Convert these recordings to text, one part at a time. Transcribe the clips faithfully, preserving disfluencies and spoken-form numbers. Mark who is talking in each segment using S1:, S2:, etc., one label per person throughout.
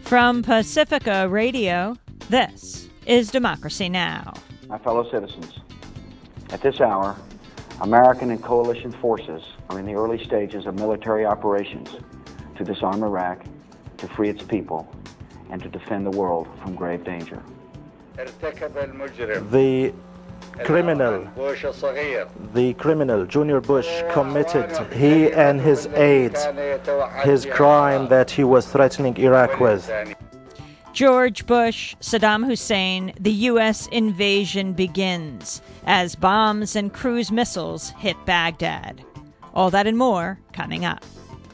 S1: From Pacifica Radio, this is Democracy Now!
S2: My fellow citizens, at this hour, American and coalition forces are in the early stages of military operations to disarm Iraq, to free its people, and to defend the world from grave danger.
S3: The criminal, the criminal, Junior Bush, committed, he and his aides, his crime that he was threatening Iraq with.
S1: George Bush, Saddam Hussein, the U S invasion begins as bombs and cruise missiles hit Baghdad. All that and more coming up.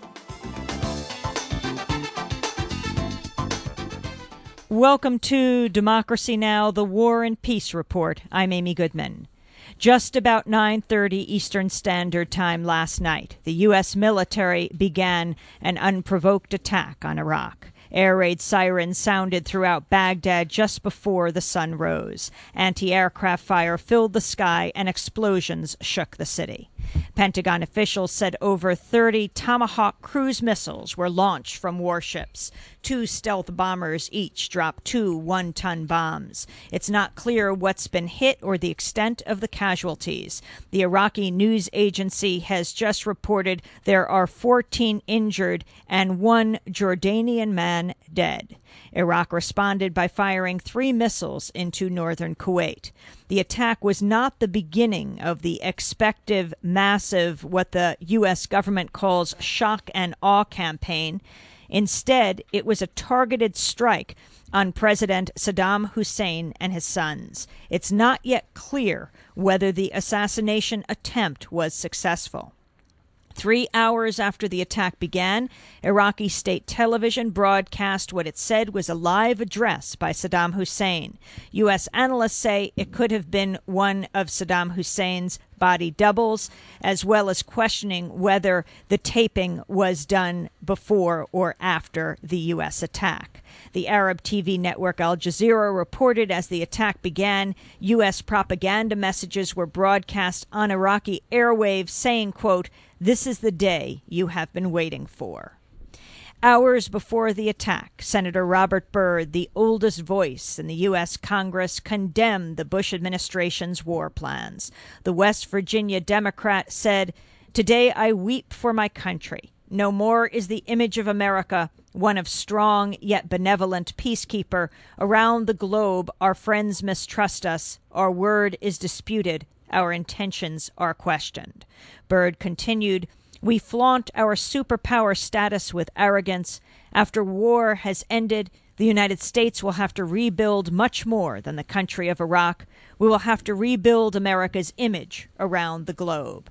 S1: Welcome to Democracy Now!, the War and Peace Report. I'm Amy Goodman. Just about nine thirty Eastern Standard Time last night, the U S military began an unprovoked attack on Iraq. Air raid sirens sounded throughout Baghdad just before the sun rose. Anti-aircraft fire filled the sky and explosions shook the city. Pentagon officials said over thirty Tomahawk cruise missiles were launched from warships. Two stealth bombers each dropped two one-ton bombs. It's not clear what's been hit or the extent of the casualties. The Iraqi news agency has just reported there are fourteen injured and one Jordanian man dead. Iraq responded by firing three missiles into northern Kuwait. The attack was not the beginning of the expected, massive, what the U S government calls shock and awe campaign. Instead, it was a targeted strike on President Saddam Hussein and his sons. It's not yet clear whether the assassination attempt was successful. Three hours after the attack began, Iraqi state television broadcast what it said was a live address by Saddam Hussein. U S analysts say it could have been one of Saddam Hussein's body doubles, as well as questioning whether the taping was done before or after the U S attack. The Arab T V network Al Jazeera reported as the attack began, U S propaganda messages were broadcast on Iraqi airwaves saying, quote, "This is the day you have been waiting for." Hours before the attack, Senator Robert Byrd, the oldest voice in the U S Congress, condemned the Bush administration's war plans. The West Virginia Democrat said, "Today I weep for my country. No more is the image of America one of strong yet benevolent peacekeeper. Around the globe, our friends mistrust us. Our word is disputed. Our intentions are questioned." Byrd continued, "We flaunt our superpower status with arrogance. After war has ended, the United States will have to rebuild much more than the country of Iraq. We will have to rebuild America's image around the globe."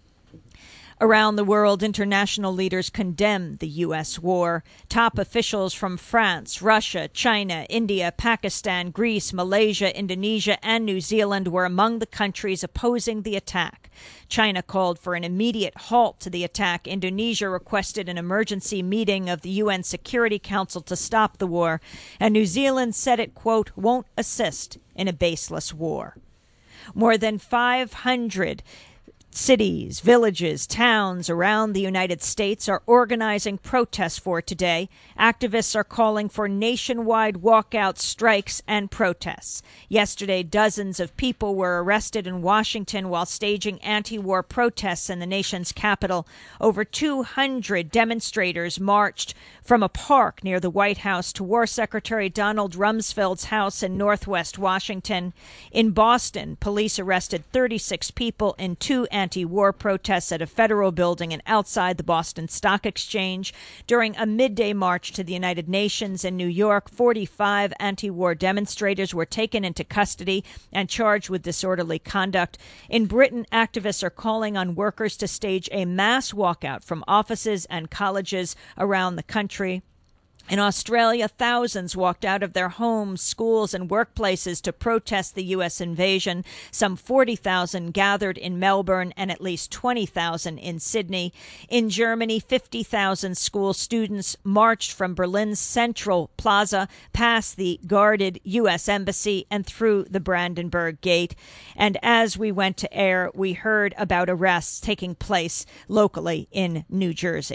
S1: Around the world, international leaders condemned the U S war. Top officials from France, Russia, China, India, Pakistan, Greece, Malaysia, Indonesia, and New Zealand were among the countries opposing the attack. China called for an immediate halt to the attack. Indonesia requested an emergency meeting of the U N Security Council to stop the war. And New Zealand said it, quote, "won't assist in a baseless war." More than five hundred cities, villages, towns around the United States are organizing protests for today. Activists are calling for nationwide walkout strikes and protests. Yesterday, dozens of people were arrested in Washington while staging anti-war protests in the nation's capital. Over two hundred demonstrators marched from a park near the White House to War Secretary Donald Rumsfeld's house in Northwest Washington. In Boston, police arrested thirty-six people in two anti-war protests at a federal building and outside the Boston Stock Exchange. During a midday march to the United Nations in New York, forty-five anti-war demonstrators were taken into custody and charged with disorderly conduct. In Britain, activists are calling on workers to stage a mass walkout from offices and colleges around the country. In Australia, thousands walked out of their homes, schools, and workplaces to protest the U S invasion. Some forty thousand gathered in Melbourne and at least twenty thousand in Sydney. In Germany, fifty thousand school students marched from Berlin's Central Plaza past the guarded U S Embassy and through the Brandenburg Gate. And as we went to air, we heard about arrests taking place locally in New Jersey.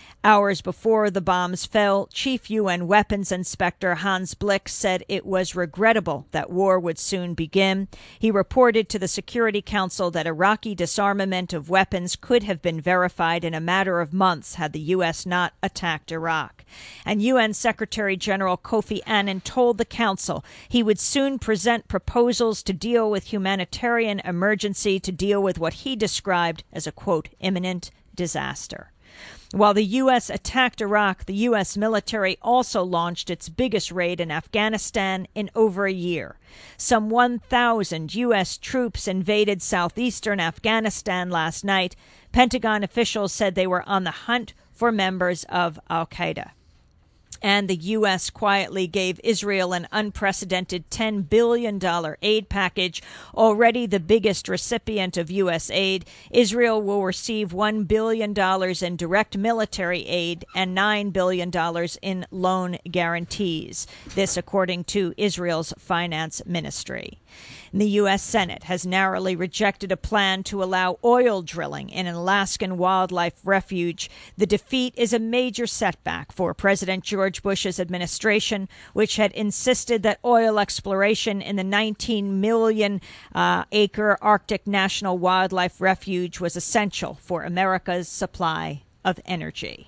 S1: Hours before the bombs fell, Chief U N Weapons Inspector Hans Blix said it was regrettable that war would soon begin. He reported to the Security Council that Iraqi disarmament of weapons could have been verified in a matter of months had the U S not attacked Iraq. And U N Secretary General Kofi Annan told the Council he would soon present proposals to deal with humanitarian emergency to deal with what he described as a, quote, imminent disaster. While the U S attacked Iraq, the U S military also launched its biggest raid in Afghanistan in over a year. Some one thousand U S troops invaded southeastern Afghanistan last night. Pentagon officials said they were on the hunt for members of al-Qaeda. And the U S quietly gave Israel an unprecedented ten billion dollars aid package, already the biggest recipient of U S aid. Israel will receive one billion dollars in direct military aid and nine billion dollars in loan guarantees. This according to Israel's finance ministry. The U S Senate has narrowly rejected a plan to allow oil drilling in an Alaskan wildlife refuge. The defeat is a major setback for President George Bush's administration, which had insisted that oil exploration in the nineteen million acre Arctic National Wildlife Refuge was essential for America's supply of energy.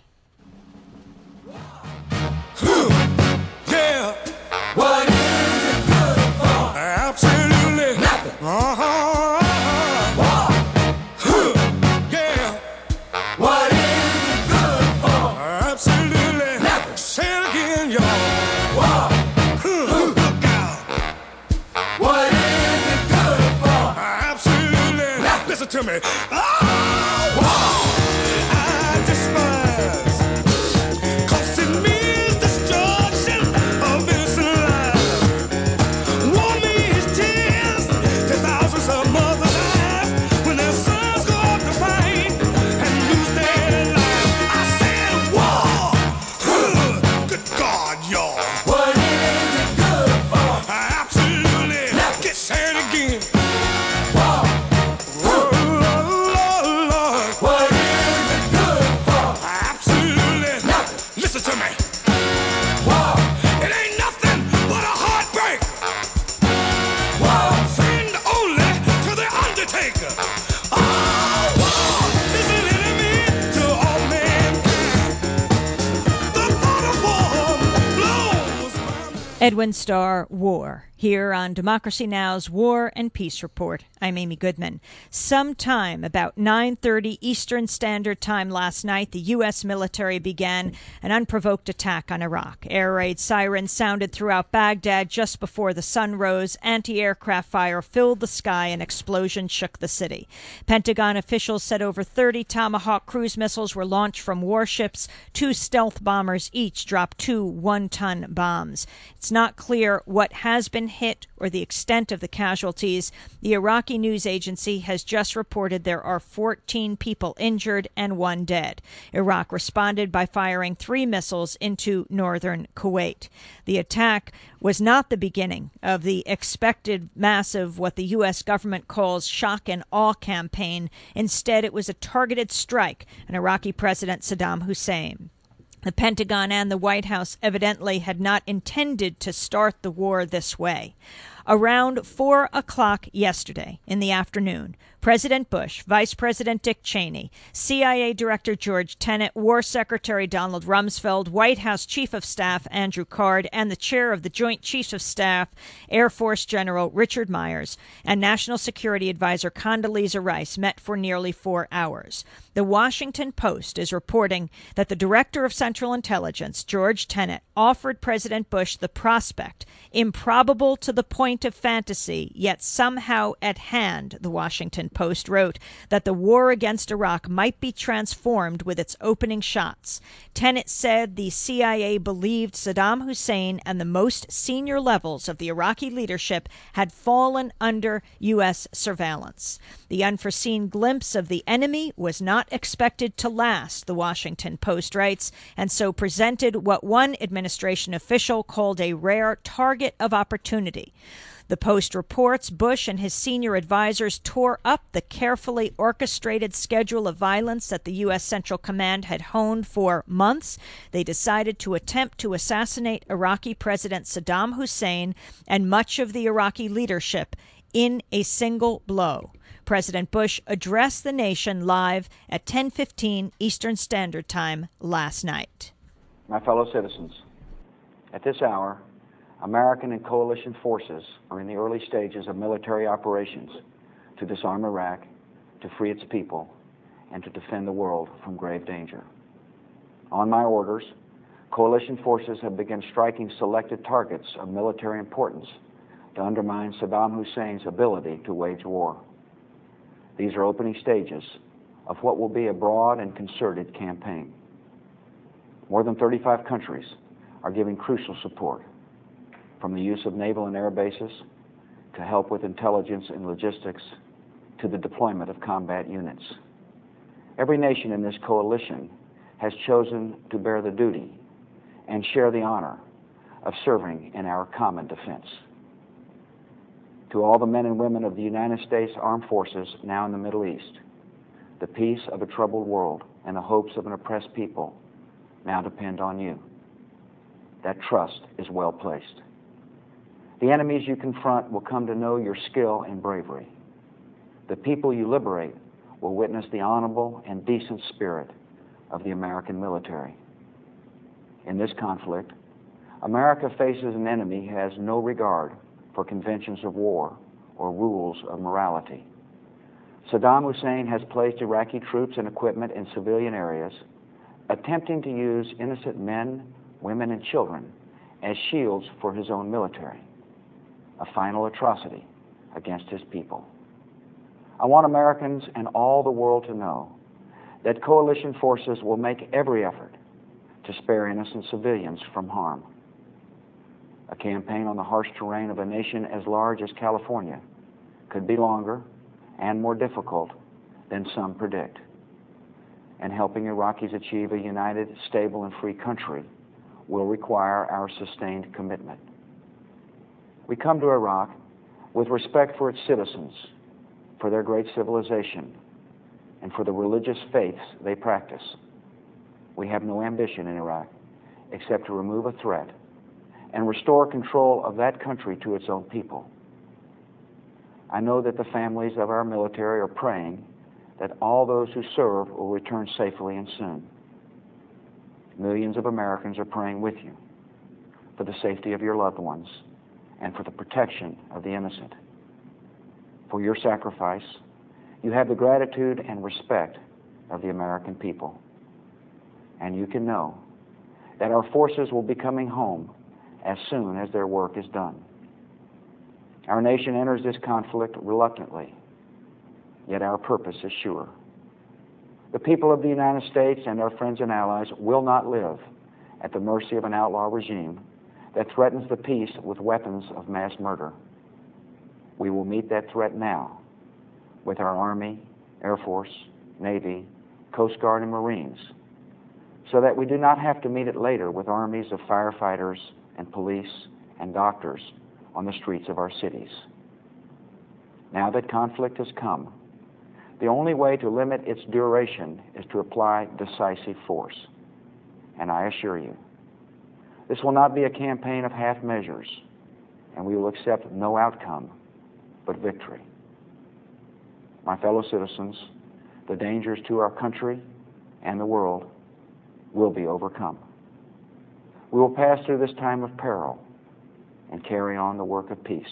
S4: Yeah. What is it good for? Absolutely nothing. Uh-huh. Huh. Yeah. What is it good for? Absolutely nothing. Say it again, y'all. Wow. Huh. Look out. What is it good for? Absolutely nothing. Listen to me. Oh, wow. I despise. Cause it means destruction of innocent lives. War means tears to thousands of mothers' eyes when their sons go off to fight and lose their lives. I said war. Huh. Good God, y'all. What is it good for? Absolutely. Get said again. War. Oh, Lord, Lord. What is it good for? Absolutely nothing. Listen to me. War. It ain't nothing but a heartbreak. War. Friend only to the undertaker. Oh, war is an enemy to all mankind. The thought of war blows my mind.
S1: Edwin Starr, War, here on Democracy Now!'s War and Peace Report. I'm Amy Goodman. Sometime about nine thirty Eastern Standard Time last night, the U S military began an unprovoked attack on Iraq. Air raid sirens sounded throughout Baghdad just before the sun rose. Anti-aircraft fire filled the sky and explosions shook the city. Pentagon officials said over thirty Tomahawk cruise missiles were launched from warships. Two stealth bombers each dropped two one-ton bombs. It's not clear what has been hit or the extent of the casualties. The Iraqi news agency has just reported there are fourteen people injured and one dead. Iraq responded by firing three missiles into northern Kuwait. The attack was not the beginning of the expected massive, what the U S government calls shock and awe campaign. Instead, it was a targeted strike on Iraqi President Saddam Hussein. The Pentagon and the White House evidently had not intended to start the war this way. Around four o'clock yesterday in the afternoon, President Bush, Vice President Dick Cheney, C I A Director George Tenet, War Secretary Donald Rumsfeld, White House Chief of Staff Andrew Card, and the Chair of the Joint Chiefs of Staff, Air Force General Richard Myers, and National Security Advisor Condoleezza Rice met for nearly four hours. The Washington Post is reporting that the Director of Central Intelligence, George Tenet, offered President Bush the prospect, improbable to the point of fantasy, yet somehow at hand, the Washington Post wrote, that the war against Iraq might be transformed with its opening shots. Tenet said the C I A believed Saddam Hussein and the most senior levels of the Iraqi leadership had fallen under U S surveillance. The unforeseen glimpse of the enemy was not expected to last, the Washington Post writes, and so presented what one administration official called a rare target of opportunity. The Post reports Bush and his senior advisors tore up the carefully orchestrated schedule of violence that the U S. Central Command had honed for months. They decided to attempt to assassinate Iraqi President Saddam Hussein and much of the Iraqi leadership in a single blow. President Bush addressed the nation live at ten fifteen Eastern Standard Time last night.
S2: My fellow citizens, at this hour, American and coalition forces are in the early stages of military operations to disarm Iraq, to free its people, and to defend the world from grave danger. On my orders, coalition forces have begun striking selected targets of military importance to undermine Saddam Hussein's ability to wage war. These are opening stages of what will be a broad and concerted campaign. More than thirty-five countries are giving crucial support, from the use of naval and air bases to help with intelligence and logistics to the deployment of combat units. Every nation in this coalition has chosen to bear the duty and share the honor of serving in our common defense. To all the men and women of the United States Armed Forces now in the Middle East, the peace of a troubled world and the hopes of an oppressed people now depend on you. That trust is well placed. The enemies you confront will come to know your skill and bravery. The people you liberate will witness the honorable and decent spirit of the American military. In this conflict, America faces an enemy who has no regard for conventions of war or rules of morality. Saddam Hussein has placed Iraqi troops and equipment in civilian areas, attempting to use innocent men, women, and children as shields for his own military, a final atrocity against his people. I want Americans and all the world to know that coalition forces will make every effort to spare innocent civilians from harm. A campaign on the harsh terrain of a nation as large as California could be longer and more difficult than some predict. And helping Iraqis achieve a united, stable, and free country will require our sustained commitment. We come to Iraq with respect for its citizens, for their great civilization, and for the religious faiths they practice. We have no ambition in Iraq except to remove a threat and restore control of that country to its own people. I know that the families of our military are praying that all those who serve will return safely and soon. Millions of Americans are praying with you for the safety of your loved ones and for the protection of the innocent. For your sacrifice, you have the gratitude and respect of the American people. And you can know that our forces will be coming home as soon as their work is done. Our nation enters this conflict reluctantly, yet our purpose is sure. The people of the United States and our friends and allies will not live at the mercy of an outlaw regime that threatens the peace with weapons of mass murder. We will meet that threat now with our Army, Air Force, Navy, Coast Guard, and Marines, so that we do not have to meet it later with armies of firefighters and police and doctors on the streets of our cities. Now that conflict has come, the only way to limit its duration is to apply decisive force. And I assure you, this will not be a campaign of half measures, and we will accept no outcome but victory. My fellow citizens, the dangers to our country and the world will be overcome. We will pass through this time of peril and carry on the work of peace.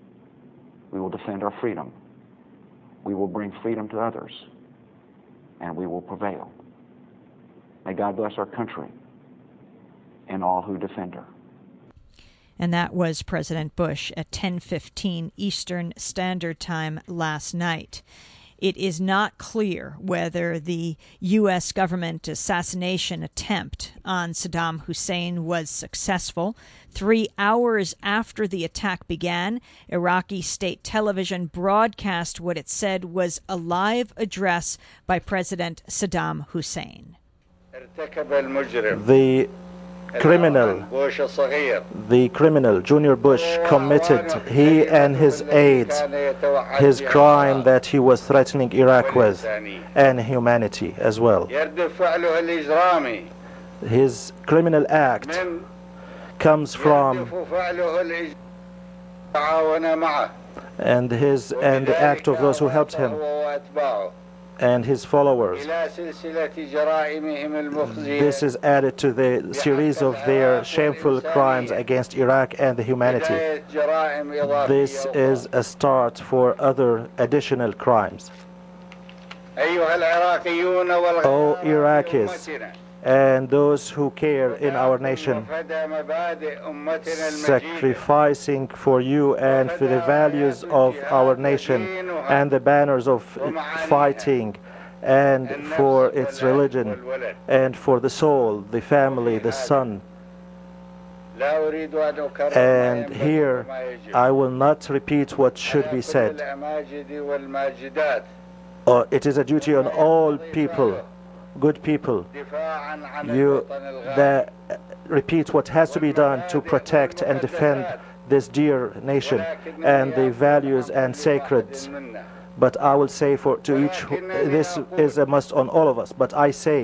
S2: We will defend our freedom. We will bring freedom to others, and we will prevail. May God bless our country and all who defend her.
S1: And that was President Bush at ten fifteen Eastern Standard Time last night. It is not clear whether the U S government assassination attempt on Saddam Hussein was successful. Three hours after the attack began, Iraqi state television broadcast what it said was a live address by President Saddam Hussein.
S3: The criminal, the criminal Junior Bush committed, he and his aides, his crime that he was threatening Iraq with, and humanity as well. His criminal act comes from and his and the act of those who helped him and his followers. This is added to the series of their shameful crimes against Iraq and the humanity. This is a start for other additional crimes. O Iraqis and those who care in our nation, sacrificing for you and for the values of our nation and the banners of fighting and for its religion and for the soul, the family, the son. And here I will not repeat what should be said. Uh, it is a duty on all people, good people, you that repeat what has to be done to protect and defend this dear nation and the values and sacreds. But I will say for to each, this is a must on all of us, but I say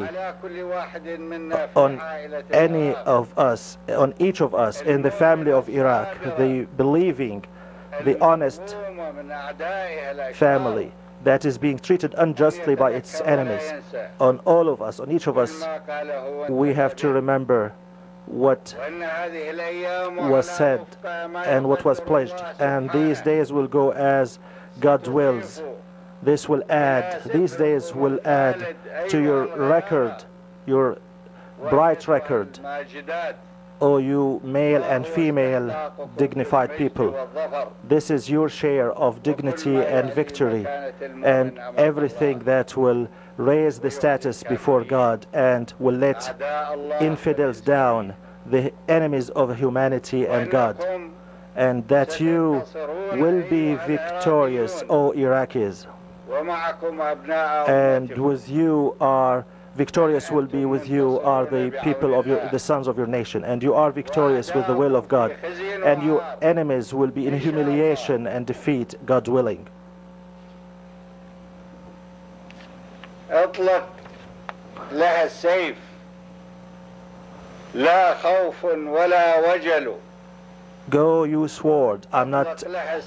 S3: on any of us, on each of us in the family of Iraq, the believing, the honest family that is being treated unjustly by its enemies, on all of us, on each of us, we have to remember what was said and what was pledged. And these days will go as God wills. This will add, these days will add to your record, your bright record, O you male and female dignified people. This is your share of dignity and victory and everything that will raise the status before God and will let infidels down, the enemies of humanity and God. And that you will be victorious, O Iraqis. And with you are victorious will be with you are the people of your, the sons of your nation, and you are victorious with the will of God, and your enemies will be in humiliation and defeat, God willing.
S5: اطلق لها السيف لا خوف ولا وجل.
S3: Go, you sword. I'm not.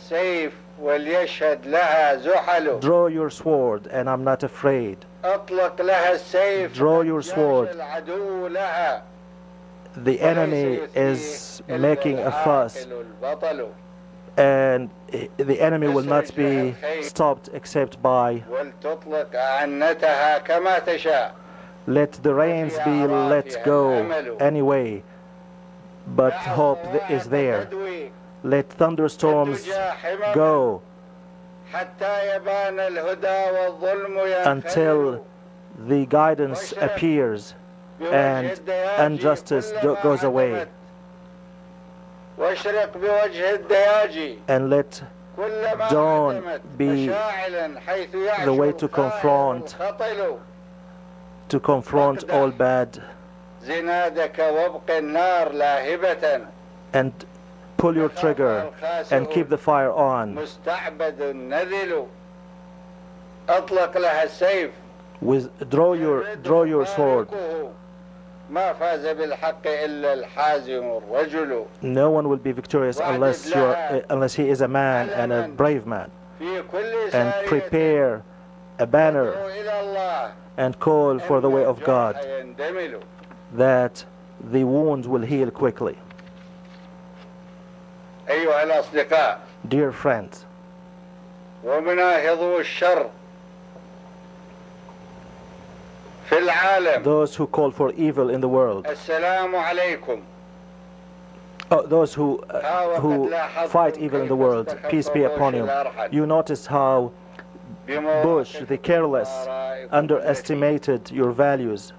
S3: Draw your sword, and I'm not afraid. Draw your sword. The enemy is making a fuss, and the enemy will not be stopped except by let the reins be let go anyway, but hope is there. Let thunderstorms go until the guidance appears and injustice goes away. And let dawn be the way to confront to confront all bad, and pull your trigger and keep the fire on. With draw your draw your sword. No one will be victorious unless you're, uh, unless he is a man and a brave man. And prepare a banner and call for the way of God, that the wounds will heal quickly. Dear friends, those who call for evil in the world, oh, those who, uh, who fight evil in the world, peace be upon you. You notice how Bush, the careless, underestimated your values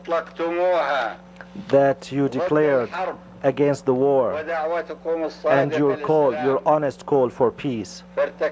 S3: that you declared against the war, and your call, your honest call for peace.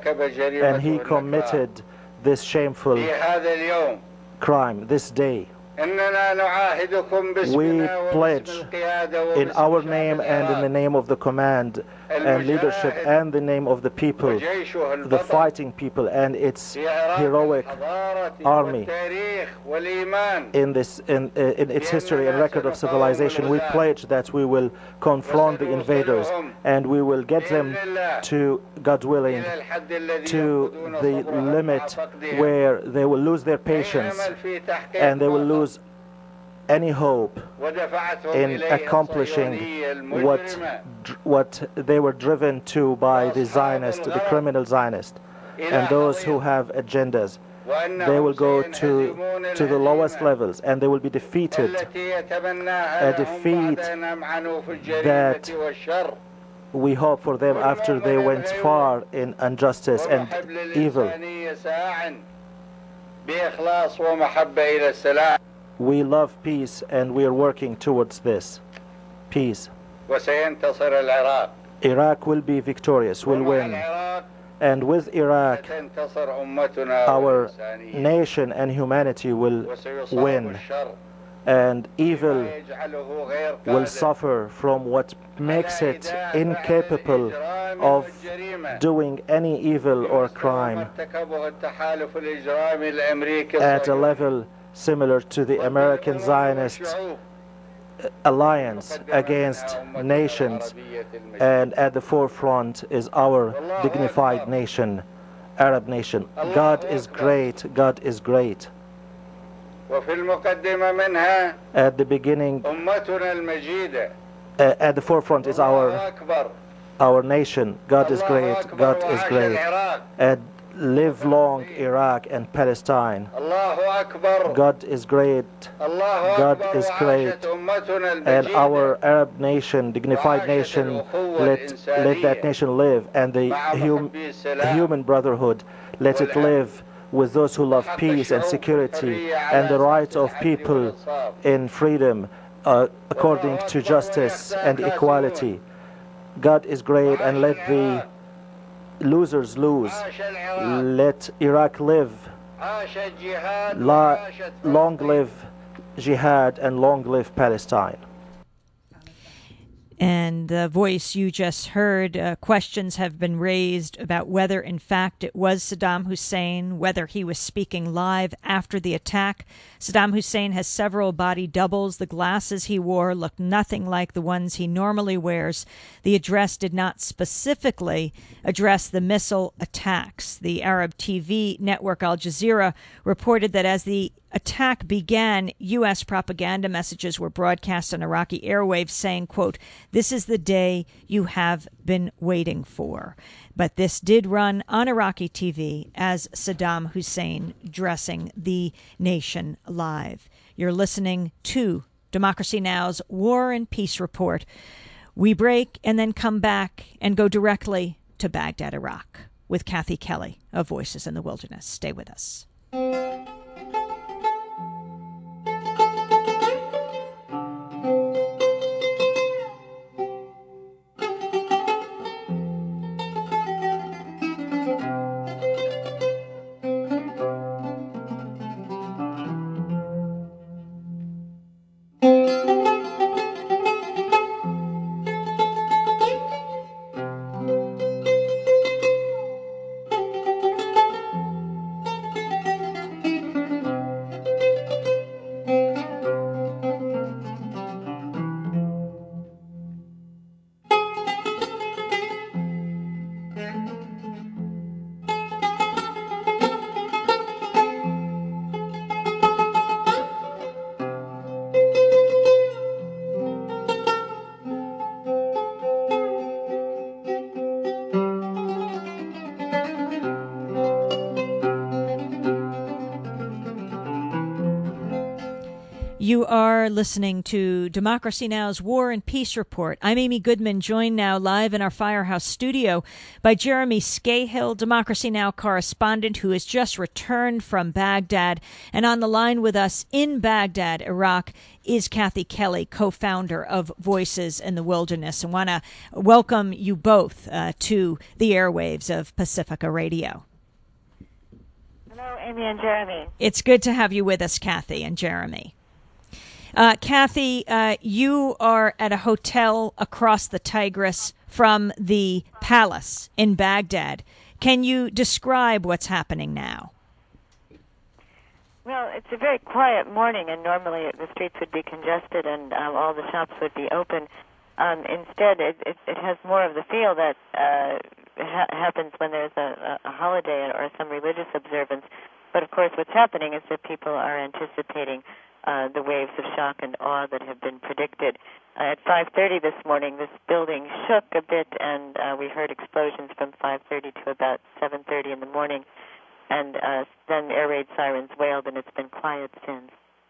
S3: And he committed this shameful crime this day. We pledge in our name and in the name of the command and leadership and the name of the people, the fighting people and its heroic army in this in, in its history and record of civilization. We pledge that we will confront the invaders and we will get them to, God willing, to the limit where they will lose their patience and they will lose any hope in accomplishing what what they were driven to by the Zionist, the criminal Zionist, and those who have agendas. They will go to to the lowest levels and they will be defeated, a defeat that we hope for them after they went far in injustice and evil. We love peace and we are working towards this peace. Iraq will be victorious, will win. And with Iraq, our nation and humanity will win. And evil will suffer from what makes it incapable of doing any evil or crime at a level similar to the American Zionist alliance against nations, and at the forefront is our dignified nation, Arab nation. God is great, God is great. At the beginning, uh, at the forefront is our our nation. God is great, God is great. And live long Iraq and Palestine. God is great, God is great, and our Arab nation, dignified nation, let, let that nation live, and the hum, human brotherhood, let it live with those who love peace and security and the rights of people in freedom uh, according to justice and equality. God is great, and let the losers lose. Let Iraq live. La, long live jihad and long live Palestine.
S1: And the voice you just heard, uh, questions have been raised about whether, in fact, it was Saddam Hussein, whether he was speaking live after the attack. Saddam Hussein has several body doubles. The glasses he wore looked nothing like the ones he normally wears. The address did not specifically address the missile attacks. The Arab T V network Al Jazeera reported that as the attack began, U S propaganda messages were broadcast on Iraqi airwaves saying, quote, "This is the day you have been waiting for." But this did run on Iraqi T V as Saddam Hussein dressing the nation live. You're listening to Democracy Now!'s War and Peace Report. We break and then come back and go directly to Baghdad, Iraq, with Kathy Kelly of Voices in the Wilderness. Stay with us. You are listening to Democracy Now!'s War and Peace Report. I'm Amy Goodman, joined now live in our Firehouse studio by Jeremy Scahill, Democracy Now! Correspondent who has just returned from Baghdad. And on the line with us in Baghdad, Iraq, is Kathy Kelly, co-founder of Voices in the Wilderness. I want to welcome you both uh, to the airwaves of Pacifica Radio.
S6: Hello, Amy and Jeremy.
S1: It's good to have you with us, Kathy and Jeremy. Uh, Kathy, uh, you are at a hotel across the Tigris from the palace in Baghdad. Can you describe what's happening now?
S6: Well, it's a very quiet morning, and normally the streets would be congested and um, all the shops would be open. Um, instead, it, it, it has more of the feel that uh, ha- happens when there's a, a holiday or some religious observance. But, of course, what's happening is that people are anticipating uh, the waves of shock and awe that have been predicted. Uh, at five thirty this morning, this building shook a bit, and uh, we heard explosions from five thirty to about seven thirty in the morning. And uh, then air raid sirens wailed, and it's been quiet since.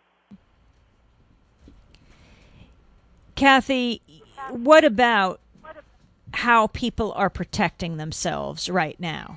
S1: Kathy, what about how people are protecting themselves right now?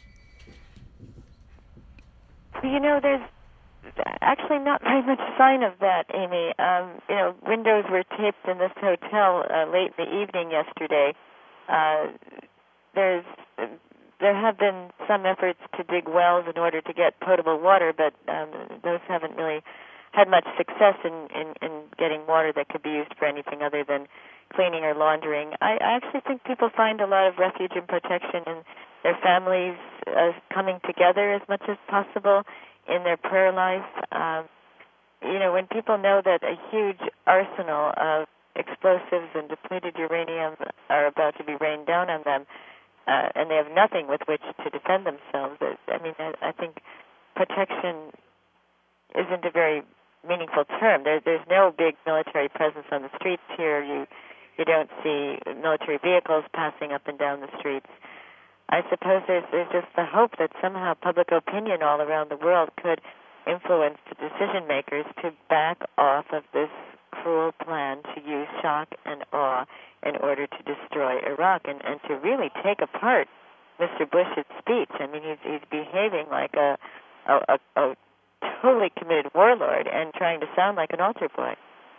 S6: You know, there's actually not very much sign of that, Amy. Um, you know, windows were taped in this hotel uh, late in the evening yesterday. Uh, there's... There have been some efforts to dig wells in order to get potable water, but um, those haven't really had much success in, in, in getting water that could be used for anything other than cleaning or laundering. I, I actually think people find a lot of refuge and protection in their families uh, coming together as much as possible in their prayer life. Um, you know, when people know that a huge arsenal of explosives and depleted uranium are about to be rained down on them, Uh, and they have nothing with which to defend themselves. I mean, I, I think protection isn't a very meaningful term. There, there's no big military presence on the streets here. You, you don't see military vehicles passing up and down the streets. I suppose there's, there's just the hope that somehow public opinion all around the world could influence the decision makers to back off of this cruel plan to use shock and awe in order to destroy Iraq and, and to really take apart Mister Bush's speech. I mean, he's, he's behaving like a, a, a, a totally committed warlord and trying to sound like an altar boy.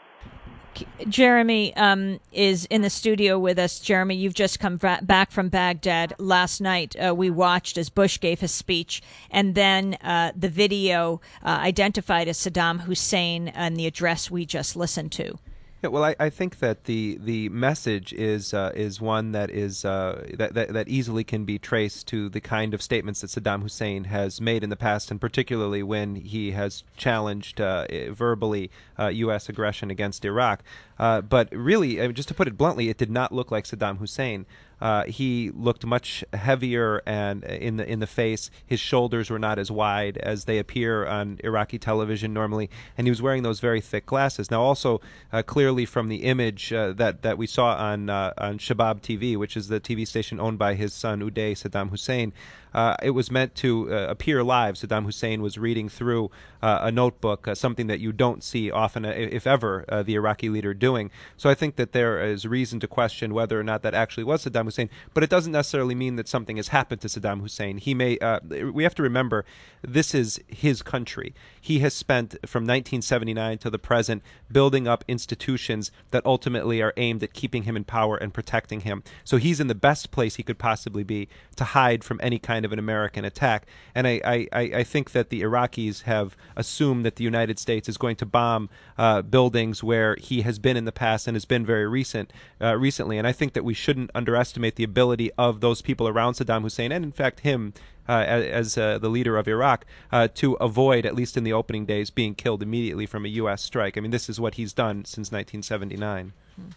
S1: Jeremy um, is in the studio with us. Jeremy, you've just come va- back from Baghdad. Last night uh, we watched as Bush gave his speech, and then uh, the video uh, identified as Saddam Hussein and the address we just listened to.
S7: Yeah, well, I, I think that the the message is uh, is one that is uh, that, that that easily can be traced to the kind of statements that Saddam Hussein has made in the past, and particularly when he has challenged uh, verbally uh, U S aggression against Iraq. Uh, but really, I mean, just to put it bluntly, it did not look like Saddam Hussein. Uh, he looked much heavier and in the in the face. His shoulders were not as wide as they appear on Iraqi television normally, and he was wearing those very thick glasses. Now, also uh, clearly from the image uh, that that we saw on uh, on Shabab T V, which is the T V station owned by his son Uday Saddam Hussein. Uh, it was meant to uh, appear live. Saddam Hussein was reading through uh, a notebook, uh, something that you don't see often, uh, if ever, uh, the Iraqi leader doing. So I think that there is reason to question whether or not that actually was Saddam Hussein, but it doesn't necessarily mean that something has happened to Saddam Hussein. He may. Uh, we have to remember, this is his country. He has spent from nineteen seventy-nine to the present building up institutions that ultimately are aimed at keeping him in power and protecting him. So he's in the best place he could possibly be to hide from any kind of an American attack. And I, I, I think that the Iraqis have assumed that the United States is going to bomb uh, buildings where he has been in the past and has been very recent uh, recently. And I think that we shouldn't underestimate the ability of those people around Saddam Hussein, and in fact him, Uh, as uh, the leader of Iraq, uh, to avoid, at least in the opening days, being killed immediately from a U S strike. I mean, this is what he's done since nineteen seventy-nine.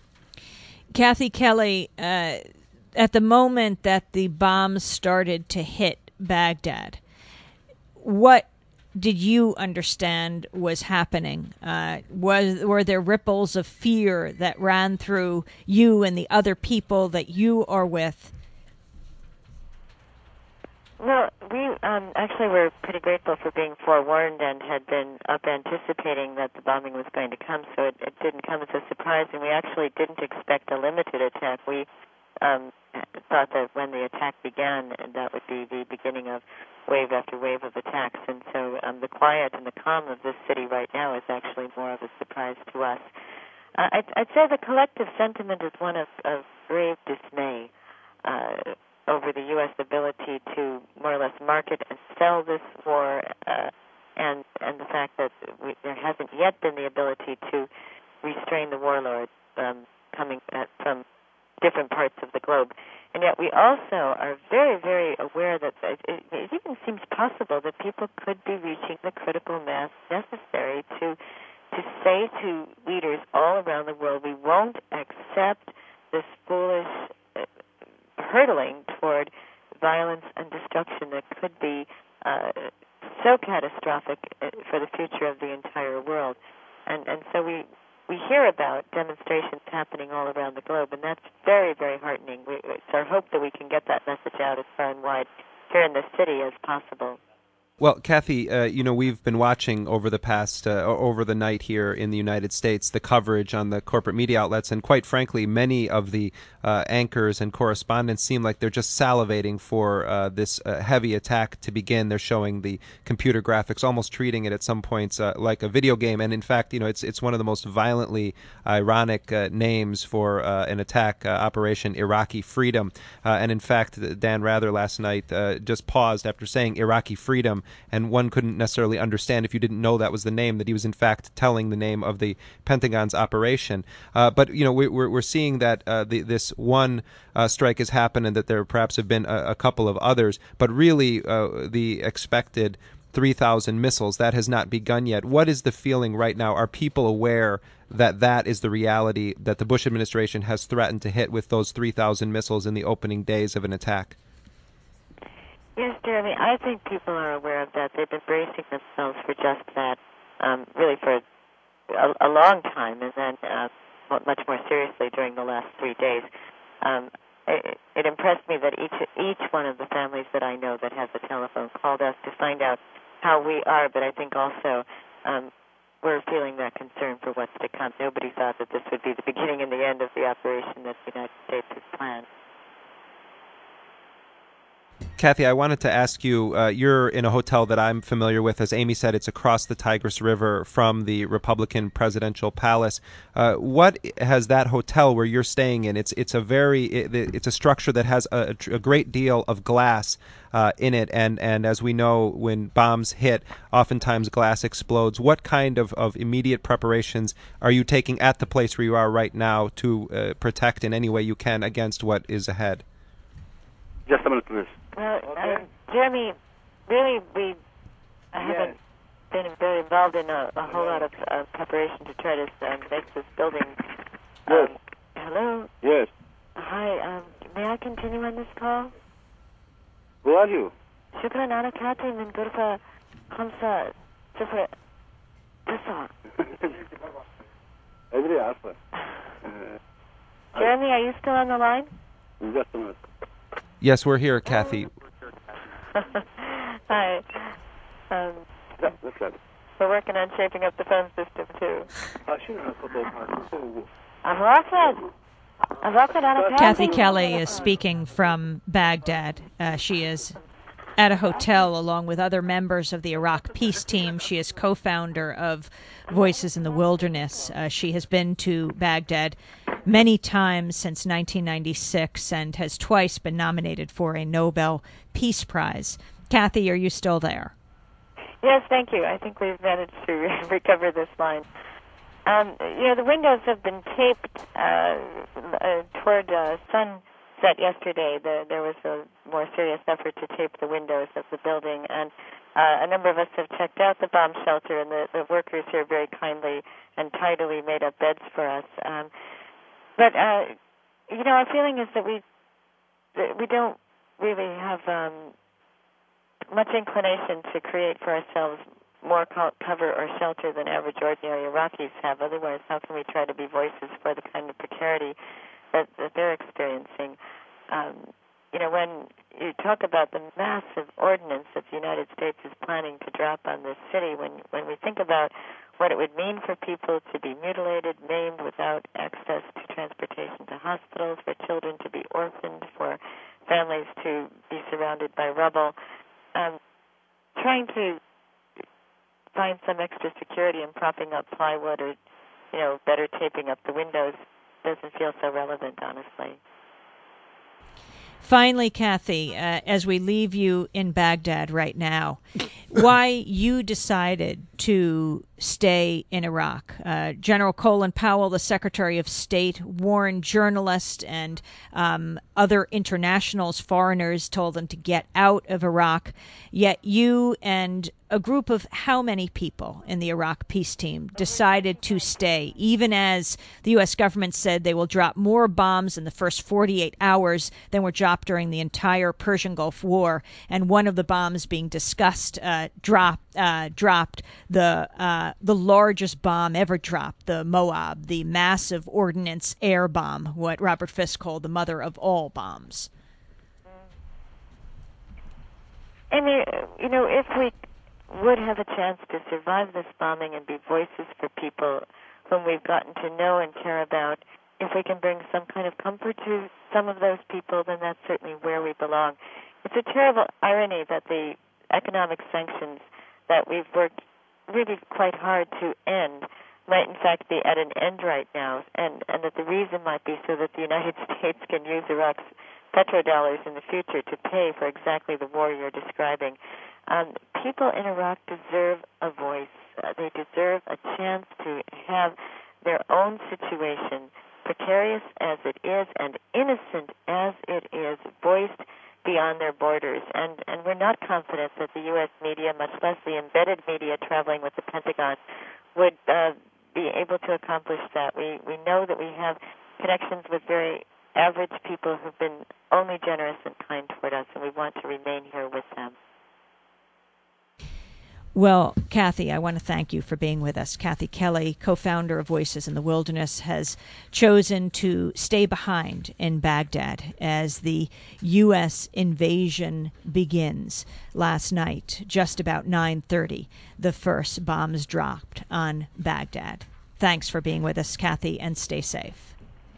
S1: Kathy Kelly, uh, at the moment that the bombs started to hit Baghdad, what did you understand was happening? Uh, was were there ripples of fear that ran through you and the other people that you are with?
S6: Well, we um, actually were pretty grateful for being forewarned and had been up anticipating that the bombing was going to come, so it, it didn't come as a surprise, and we actually didn't expect a limited attack. We um, thought that when the attack began, that would be the beginning of wave after wave of attacks, and so um, the quiet and the calm of this city right now is actually more of a surprise to us. Uh, I'd, I'd say the collective sentiment is one of, of grave dismay uh, over the U S ability to more or less market and sell this war uh, and and the fact that we, there hasn't yet been the ability to restrain the warlord um, coming at, from different parts of the globe. And yet we also are very, very aware that it, it, it even seems possible that people could be reaching the critical mass necessary to to say to leaders all around the world, we won't accept this foolish uh, hurtling toward violence and destruction that could be uh, so catastrophic for the future of the entire world. And and so we we hear about demonstrations happening all around the globe, and that's very, very heartening. We, it's our hope that we can get that message out as far and wide here in the city as possible.
S7: Well, Kathy, uh, you know, we've been watching over the past, uh, over the night here in the United States, the coverage on the corporate media outlets, and quite frankly, many of the uh, anchors and correspondents seem like they're just salivating for uh, this uh, heavy attack to begin. They're showing the computer graphics, almost treating it at some points uh, like a video game. And in fact, you know, it's it's one of the most violently ironic uh, names for uh, an attack, uh, Operation Iraqi Freedom. Uh, and in fact, Dan Rather last night uh, just paused after saying Iraqi Freedom, and one couldn't necessarily understand if you didn't know that was the name, that he was in fact telling the name of the Pentagon's operation. Uh, but, you know, we, we're, we're seeing that uh, the, this one uh, strike has happened and that there perhaps have been a, a couple of others, but really uh, the expected three thousand missiles, that has not begun yet. What is the feeling right now? Are people aware that that is the reality, that the Bush administration has threatened to hit with those three thousand missiles in the opening days of an attack?
S6: Yes, Jeremy, I think people are aware of that. They've been bracing themselves for just that, um, really for a, a long time, and then uh, much more seriously during the last three days. Um, it, it impressed me that each each one of the families that I know that has a telephone called us to find out how we are, but I think also um, we're feeling that concern for what's to come. Nobody thought that this would be the beginning and the end of the operation that the United States has planned.
S7: Kathy, I wanted to ask you, uh, you're in a hotel that I'm familiar with. As Amy said, it's across the Tigris River from the Republican presidential palace. Uh, what has that hotel where you're staying in? It's it's a very it, it's a structure that has a, a great deal of glass uh, in it, and, and as we know, when bombs hit, oftentimes glass explodes. What kind of, of immediate preparations are you taking at the place where you are right now to uh, protect in any way you can against what is ahead?
S8: Just a minute, please.
S6: Well, okay. uh, Jeremy, really, we haven't yes. been very involved in a, a whole lot of uh, preparation to try to uh, make this building.
S8: Yes.
S6: Um, hello?
S8: Yes.
S6: Hi, um, may I continue on this call?
S8: Who are you?
S6: شكرا أنا كاتي من غرفة خمسة صفر تسعة.
S8: أدري عفوا.
S6: Jeremy, are you still on the line?
S8: Just a minute.
S7: Yes, we're here, Kathy.
S6: Hi. Um, we're working on shaping up the phone system, too.
S1: Kathy Kelly is speaking from Baghdad. Uh, she is at a hotel along with other members of the Iraq Peace Team. She is co-founder of Voices in the Wilderness. Uh, she has been to Baghdad many times since nineteen ninety-six and has twice been nominated for a Nobel Peace Prize. Kathy, are you still there?
S6: Yes, thank you. I think we've managed to recover this line. Um, you know, the windows have been taped uh, uh, toward uh, sunset yesterday. The, there was a more serious effort to tape the windows of the building, and uh, a number of us have checked out the bomb shelter, and the, the workers here very kindly and tidily made up beds for us. Um, But, uh, you know, our feeling is that we that we don't really have um, much inclination to create for ourselves more co- cover or shelter than average, ordinary Iraqis have. Otherwise, how can we try to be voices for the kind of precarity that, that they're experiencing? Um, you know, when you talk about the massive ordinance that the United States is planning to drop on this city, when when we think about what it would mean for people to be mutilated, maimed, without access to transportation to hospitals, for children to be orphaned, for families to be surrounded by rubble, um, trying to find some extra security in propping up plywood or, you know, better taping up the windows doesn't feel so relevant, honestly.
S1: Finally, Kathy, uh, as we leave you in Baghdad right now, why you decided to stay in Iraq. Uh, General Colin Powell, the Secretary of State, warned journalists and um, other internationals, foreigners, told them to get out of Iraq. Yet you and a group of how many people in the Iraq peace team decided to stay, even as the U S government said they will drop more bombs in the first forty-eight hours than were dropped during the entire Persian Gulf War, and one of the bombs being discussed uh, drop, uh, dropped the uh, the largest bomb ever dropped, the Moab, the massive ordnance air bomb, what Robert Fisk called the mother of all bombs.
S6: Amy, you know, if we would have a chance to survive this bombing and be voices for people whom we've gotten to know and care about, if we can bring some kind of comfort to some of those people, then that's certainly where we belong. It's a terrible irony that the economic sanctions that we've worked really quite hard to end might in fact be at an end right now, and, and that the reason might be so that the United States can use Iraq's petrodollars in the future to pay for exactly the war you're describing. Um, people in Iraq deserve a voice. Uh, they deserve a chance to have their own situation, precarious as it is and innocent as it is, voiced beyond their borders. And, and we're not confident that the U S media, much less the embedded media traveling with the Pentagon, would uh, be able to accomplish that. We, we know that we have connections with very average people who've been only generous and kind toward us, and we want to remain here with them.
S1: Well, Kathy, I want to thank you for being with us. Kathy Kelly, co-founder of Voices in the Wilderness, has chosen to stay behind in Baghdad as the U S invasion begins. Last night, just about nine thirty, the first bombs dropped on Baghdad. Thanks for being with us, Kathy, and stay safe.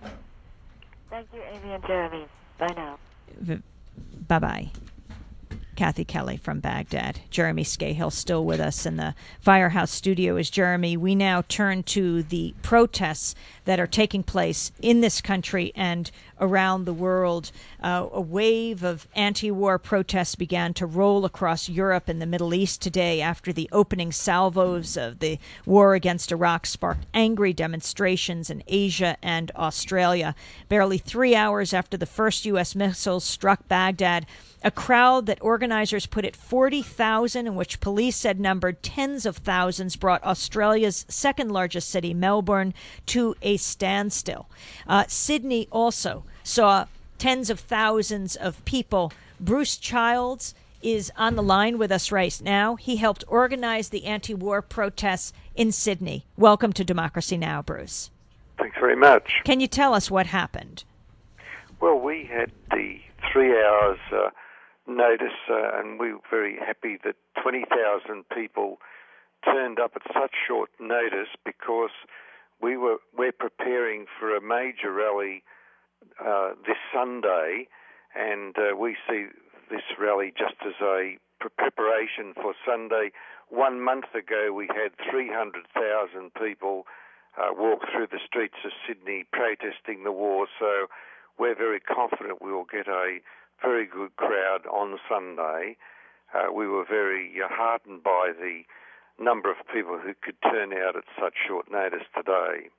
S6: Thank you, Amy and Jeremy. Bye now.
S1: V- bye-bye. Kathy Kelly from Baghdad. Jeremy Scahill still with us in the Firehouse studio is Jeremy. We now turn to the protests that are taking place in this country and around the world. Uh, a wave of anti-war protests began to roll across Europe and the Middle East today after the opening salvos of the war against Iraq sparked angry demonstrations in Asia and Australia. Barely three hours after the first U S missiles struck Baghdad, a crowd that organizers put at forty thousand, and which police said numbered tens of thousands, brought Australia's second largest city, Melbourne, to a standstill. Uh, Sydney also saw tens of thousands of people. Bruce Childs is on the line with us right now. He helped organize the anti-war protests in Sydney. Welcome to Democracy Now!, Bruce.
S9: Thanks very much.
S1: Can you tell us what happened?
S9: Well, we had the three hours uh, notice, uh, and we were very happy that twenty thousand people turned up at such short notice, because we were we're preparing for a major rally uh, this Sunday, and uh, we see this rally just as a preparation for Sunday. One month ago, we had three hundred thousand people uh, walk through the streets of Sydney protesting the war, so we're very confident we will get a very good crowd on Sunday. Uh, we were very uh, heartened by the number of people who could turn out at such short notice today.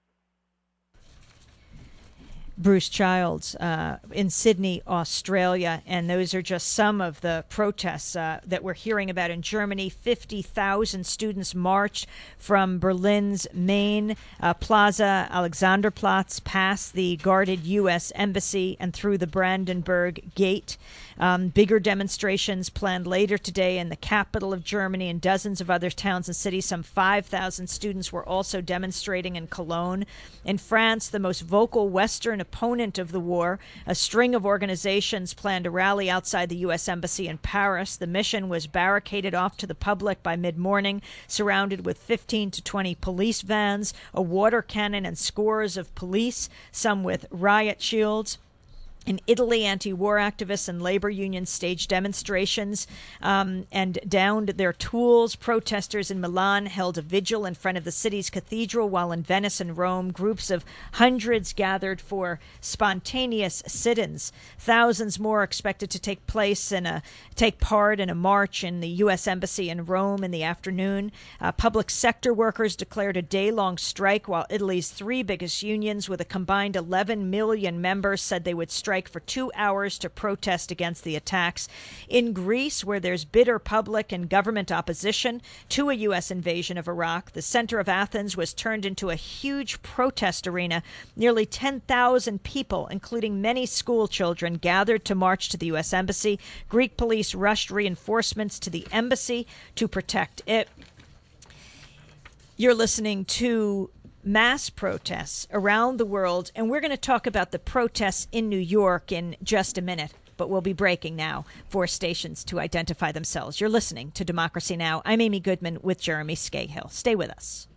S1: Bruce Childs uh, in Sydney, Australia, and those are just some of the protests uh, that we're hearing about in Germany. fifty thousand students marched from Berlin's main uh, plaza, Alexanderplatz, past the guarded U S embassy and through the Brandenburg Gate. Um, bigger demonstrations planned later today in the capital of Germany and dozens of other towns and cities. Some five thousand students were also demonstrating in Cologne. In France, the most vocal Western opponent of the war, a string of organizations planned a rally outside the U S embassy in Paris. The mission was barricaded off to the public by mid-morning, surrounded with fifteen to twenty police vans, a water cannon, and scores of police, some with riot shields. In Italy, anti-war activists and labor unions staged demonstrations um, and downed their tools. Protesters in Milan held a vigil in front of the city's cathedral, while in Venice and Rome, groups of hundreds gathered for spontaneous sit-ins. Thousands more are expected to take place in a take part in a march in the U S Embassy in Rome in the afternoon. Uh, public sector workers declared a day-long strike, while Italy's three biggest unions, with a combined eleven million members, said they would strike for two hours to protest against the attacks. In Greece, where there's bitter public and government opposition to a U S invasion of Iraq, the center of Athens was turned into a huge protest arena. Nearly ten thousand people, including many school children, gathered to march to the U S Embassy. Greek police rushed reinforcements to the embassy to protect it. You're listening to mass protests around the world, and we're going to talk about the protests in New York in just a minute, but we'll be breaking now for stations to identify themselves. You're listening to Democracy Now! I'm Amy Goodman with Jeremy Scahill. Stay with us.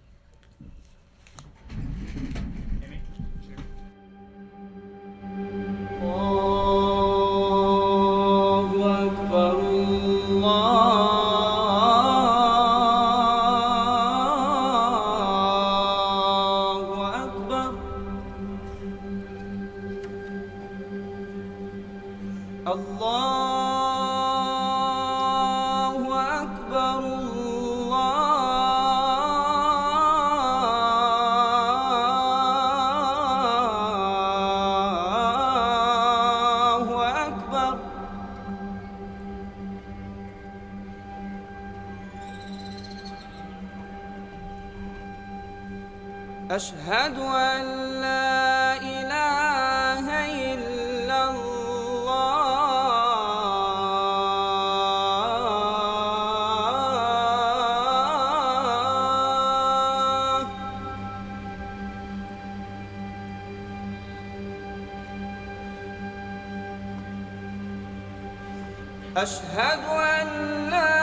S4: Allahu Akbar, Allah. أشهد أن لا إله إلا الله أشهد أن لا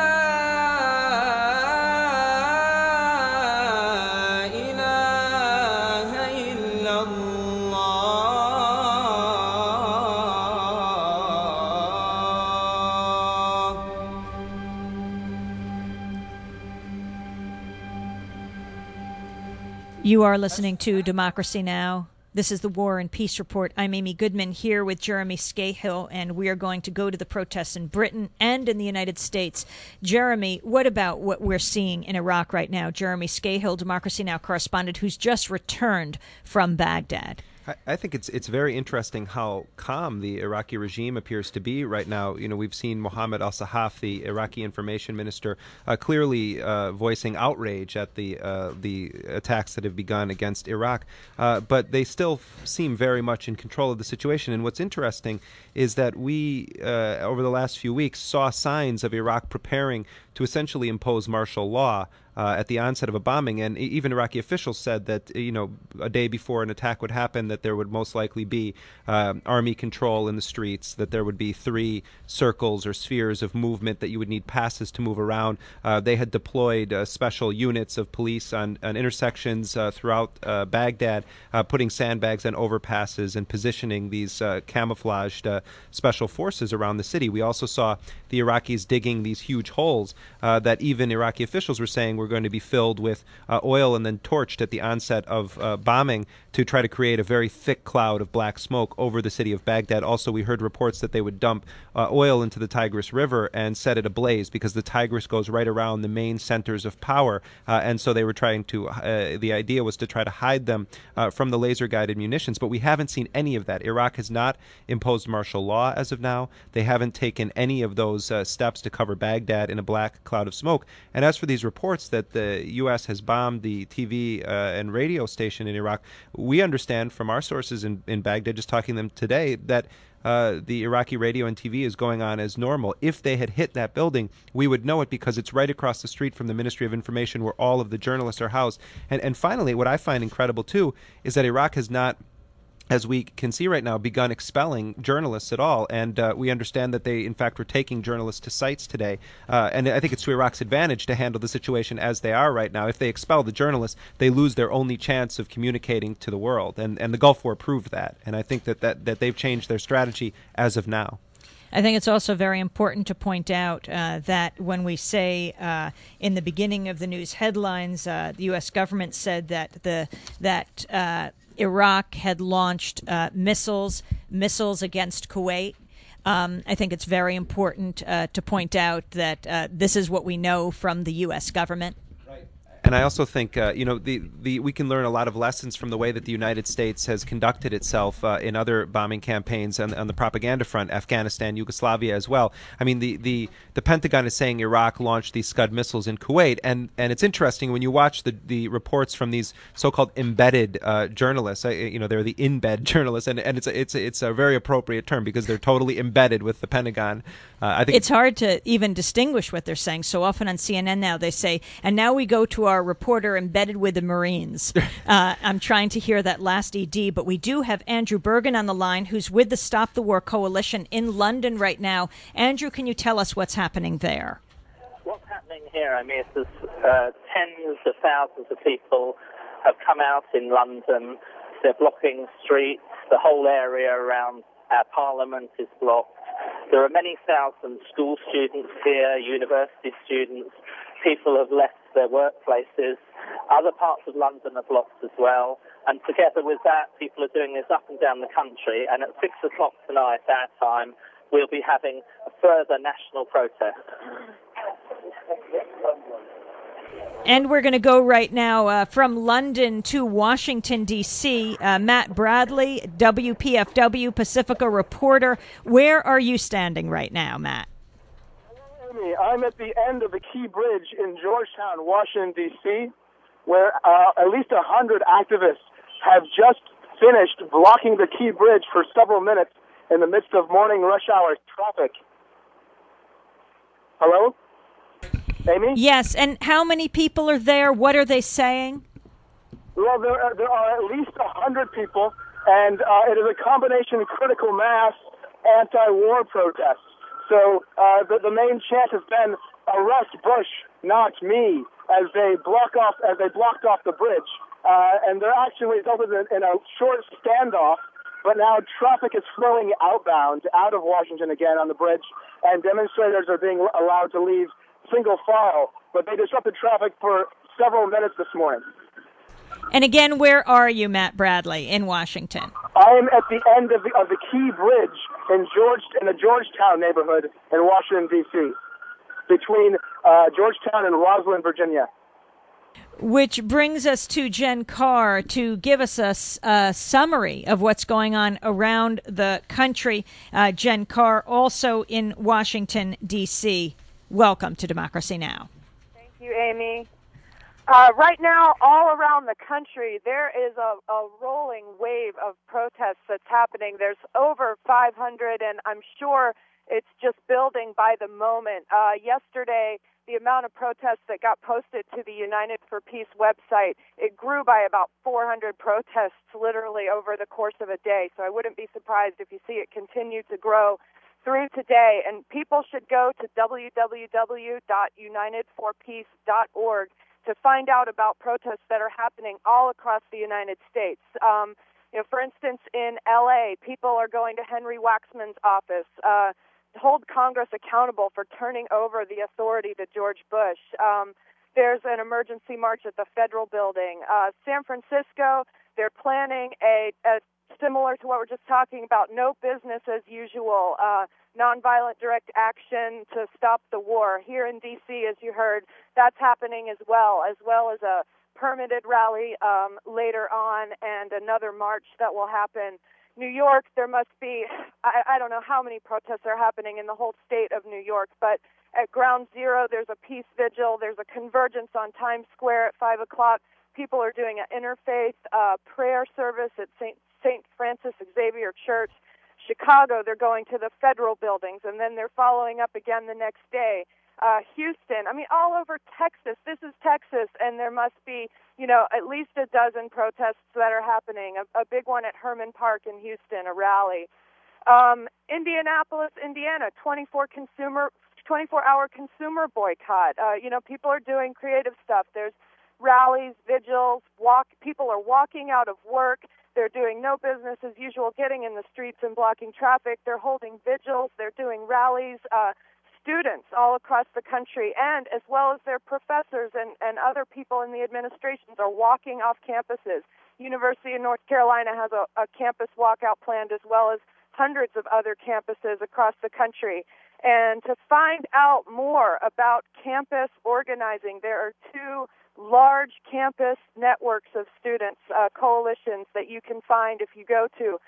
S1: You are listening to Democracy Now! This is the War and Peace Report. I'm Amy Goodman here with Jeremy Scahill, and we are going to go to the protests in Britain and in the United States. Jeremy, what about what we're seeing in Iraq right now? Jeremy Scahill, Democracy Now! Correspondent, who's just returned from Baghdad.
S7: I think it's it's very interesting how calm the Iraqi regime appears to be right now. You know, we've seen Mohammed al-Sahaf, the Iraqi information minister, uh, clearly uh, voicing outrage at the uh, the attacks that have begun against Iraq, uh, but they still f- seem very much in control of the situation. And what's interesting is that we, uh, over the last few weeks, saw signs of Iraq preparing to essentially impose martial law Uh, at the onset of a bombing, and even Iraqi officials said that, you know, a day before an attack would happen, that there would most likely be uh, army control in the streets, that there would be three circles or spheres of movement, that you would need passes to move around. Uh, they had deployed uh, special units of police on, on intersections uh, throughout uh, Baghdad, uh, putting sandbags on overpasses and positioning these uh, camouflaged uh, special forces around the city. We also saw the Iraqis digging these huge holes uh, that even Iraqi officials were saying were going to be filled with uh, oil and then torched at the onset of uh, bombing to try to create a very thick cloud of black smoke over the city of Baghdad. Also, we heard reports that they would dump uh, oil into the Tigris River and set it ablaze, because the Tigris goes right around the main centers of power, uh, and so they were trying to, uh, the idea was to try to hide them uh, from the laser-guided munitions, but we haven't seen any of that. Iraq has not imposed martial law as of now. They haven't taken any of those uh, steps to cover Baghdad in a black cloud of smoke. And as for these reports that the U S has bombed the T V uh, and radio station in Iraq, we understand from our sources in, in Baghdad, just talking to them today, that uh, the Iraqi radio and T V is going on as normal. If they had hit that building, we would know it, because it's right across the street from the Ministry of Information, where all of the journalists are housed. And, and finally, what I find incredible, too, is that Iraq has not as we can see right now, begun expelling journalists at all. And uh, we understand that they, in fact, were taking journalists to sites today. Uh, and I think it's to Iraq's advantage to handle the situation as they are right now. If they expel the journalists, they lose their only chance of communicating to the world. And, and the Gulf War proved that. And I think that, that, that they've changed their strategy as of now.
S1: I think it's also very important to point out uh, that when we say uh, in the beginning of the news headlines, uh, the U S government said that the that uh, Iraq had launched uh, missiles, missiles against Kuwait. Um, I think it's very important uh, to point out that uh, this is what we know from the U S government.
S7: And I also think, uh, you know, the, the we can learn a lot of lessons from the way that the United States has conducted itself uh, in other bombing campaigns on, on the propaganda front, Afghanistan, Yugoslavia as well. I mean, the, the, the Pentagon is saying Iraq launched these Scud missiles in Kuwait. And, and it's interesting when you watch the, the reports from these so-called embedded uh, journalists. Uh, you know, they're the in-bed journalists. And, and it's, a, it's, a, it's a very appropriate term because they're totally embedded with the Pentagon. Uh, I think
S1: it's hard to even distinguish what they're saying. So often on C N N now they say, and now we go to our reporter embedded with the Marines. uh, I'm trying to hear that last E D, but we do have Andrew Bergen on the line, who's with the Stop the War Coalition in London right now. Andrew, can you tell us what's happening there?
S10: What's happening here, I mean, is uh, tens of thousands of people have come out in London. They're blocking streets. The whole area around our Parliament is blocked. There are many thousand school students here, university students. People have left their workplaces. Other parts of London are blocked as well. And together with that, people are doing this up and down the country. And at six o'clock tonight, our time, we'll be having a further national protest.
S1: And we're going to go right now uh, from London to Washington, D C Uh, Matt Bradley, W P F W Pacifica reporter. Where are you standing right now, Matt?
S11: Amy, I'm at the end of the Key Bridge in Georgetown, Washington, D C, where uh, at least one hundred activists have just finished blocking the Key Bridge for several minutes in the midst of morning rush hour traffic. Hello? Amy?
S1: Yes, and how many people are there? What are they saying?
S11: Well, there are, there are at least one hundred people, and uh, it is a combination critical mass anti-war protests. So uh, the, the main chant has been, arrest Bush, not me, as they block off as they blocked off the bridge. Uh, and they're actually resulted in, in a short standoff, but now traffic is flowing outbound out of Washington again on the bridge, and demonstrators are being allowed to leave single file, but they disrupted traffic for several minutes this morning.
S1: And again, where are you, Matt Bradley, in Washington?
S11: I am at the end of the of the Key Bridge in George in the Georgetown neighborhood in Washington, D C, between uh, Georgetown and Roslyn, Virginia.
S1: Which brings us to Jen Carr to give us a, a summary of what's going on around the country. Uh, Jen Carr, also in Washington, D C Welcome to Democracy Now!
S12: Thank you, Amy. Uh, right now, all around the country, there is a, a rolling wave of protests that's happening. There's over five hundred, and I'm sure it's just building by the moment. Uh, yesterday, the amount of protests that got posted to the United for Peace website, it grew by about four hundred protests literally over the course of a day. So I wouldn't be surprised if you see it continue to grow through today. And people should go to w w w dot united for peace dot org to find out about protests that are happening all across the United States. Um, you know, for instance, in L A, people are going to Henry Waxman's office uh, to hold Congress accountable for turning over the authority to George Bush. Um, there's an emergency march at the federal building. Uh, San Francisco, they're planning a, a similar to what we're just talking about, no business as usual, uh, nonviolent direct action to stop the war. Here in D C, as you heard, that's happening as well, as well as a permitted rally um, later on and another march that will happen. New York, there must be, I, I don't know how many protests are happening in the whole state of New York, but at Ground Zero, there's a peace vigil. There's a convergence on Times Square at five o'clock. People are doing an interfaith uh, prayer service at Saint Saint Francis Xavier Church. Chicago, they're going to the federal buildings, and then they're following up again the next day. Uh, Houston, I mean, all over Texas. This is Texas, and there must be, you know, at least a dozen protests that are happening. A, a big one at Herman Park in Houston, a rally. Um, Indianapolis, Indiana, twenty-four consumer, twenty-four hour consumer boycott. Uh, you know, people are doing creative stuff. There's rallies, vigils, walk. People are walking out of work. They're doing no business as usual, getting in the streets and blocking traffic. They're holding vigils. They're doing rallies. Uh, students all across the country, and as well as their professors and, and other people in the administrations are walking off campuses. University of North Carolina has a, a campus walkout planned, as well as hundreds of other campuses across the country. And to find out more about campus organizing, there are two large campus networks of students, uh, coalitions that you can find if you go to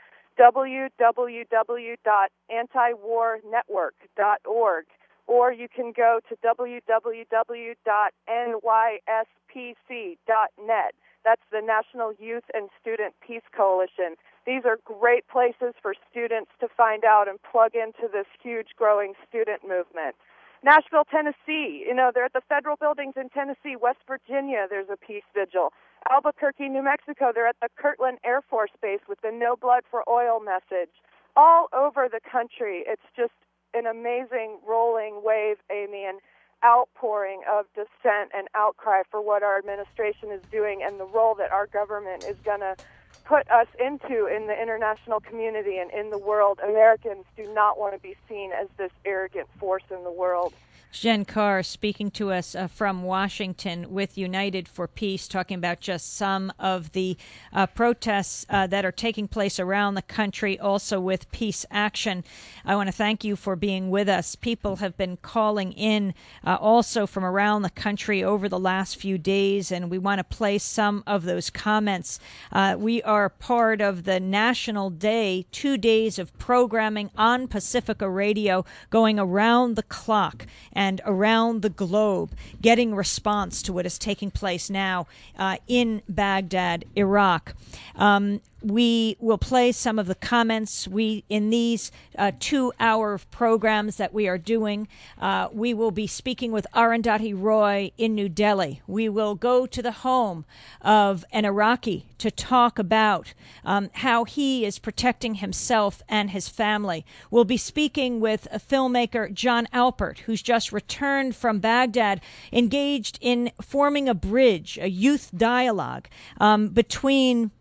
S12: w w w dot anti war network dot org, or you can go to w w w dot n y s p c dot net. That's the National Youth and Student Peace Coalition. These are great places for students to find out and plug into this huge growing student movement. Nashville, Tennessee, you know, they're at the federal buildings in Tennessee. West Virginia, there's a peace vigil. Albuquerque, New Mexico, they're at the Kirtland Air Force Base with the No Blood for Oil message. All over the country, it's just an amazing rolling wave, Amy, and outpouring of dissent and outcry for what our administration is doing and the role that our government is going to put us into in the international community and in the world. Americans do not want to be seen as this arrogant force in the world.
S1: Jen Carr speaking to us uh, from Washington with United for Peace, talking about just some of the uh, protests uh, that are taking place around the country, also with Peace Action. I want to thank you for being with us. People have been calling in uh, also from around the country over the last few days, and we want to play some of those comments. Uh, we are part of the National Day, two days of programming on Pacifica Radio going around the clock and around the globe, getting response to what is taking place now uh, in Baghdad, Iraq. Um, we will play some of the comments. We, in these uh, two-hour programs that we are doing, uh, we will be speaking with Arundhati Roy in New Delhi. We will go to the home of an Iraqi to talk about um, how he is protecting himself and his family. We'll be speaking with a filmmaker, John Alpert, who's just returned from Baghdad, engaged in forming a bridge, a youth dialogue um, between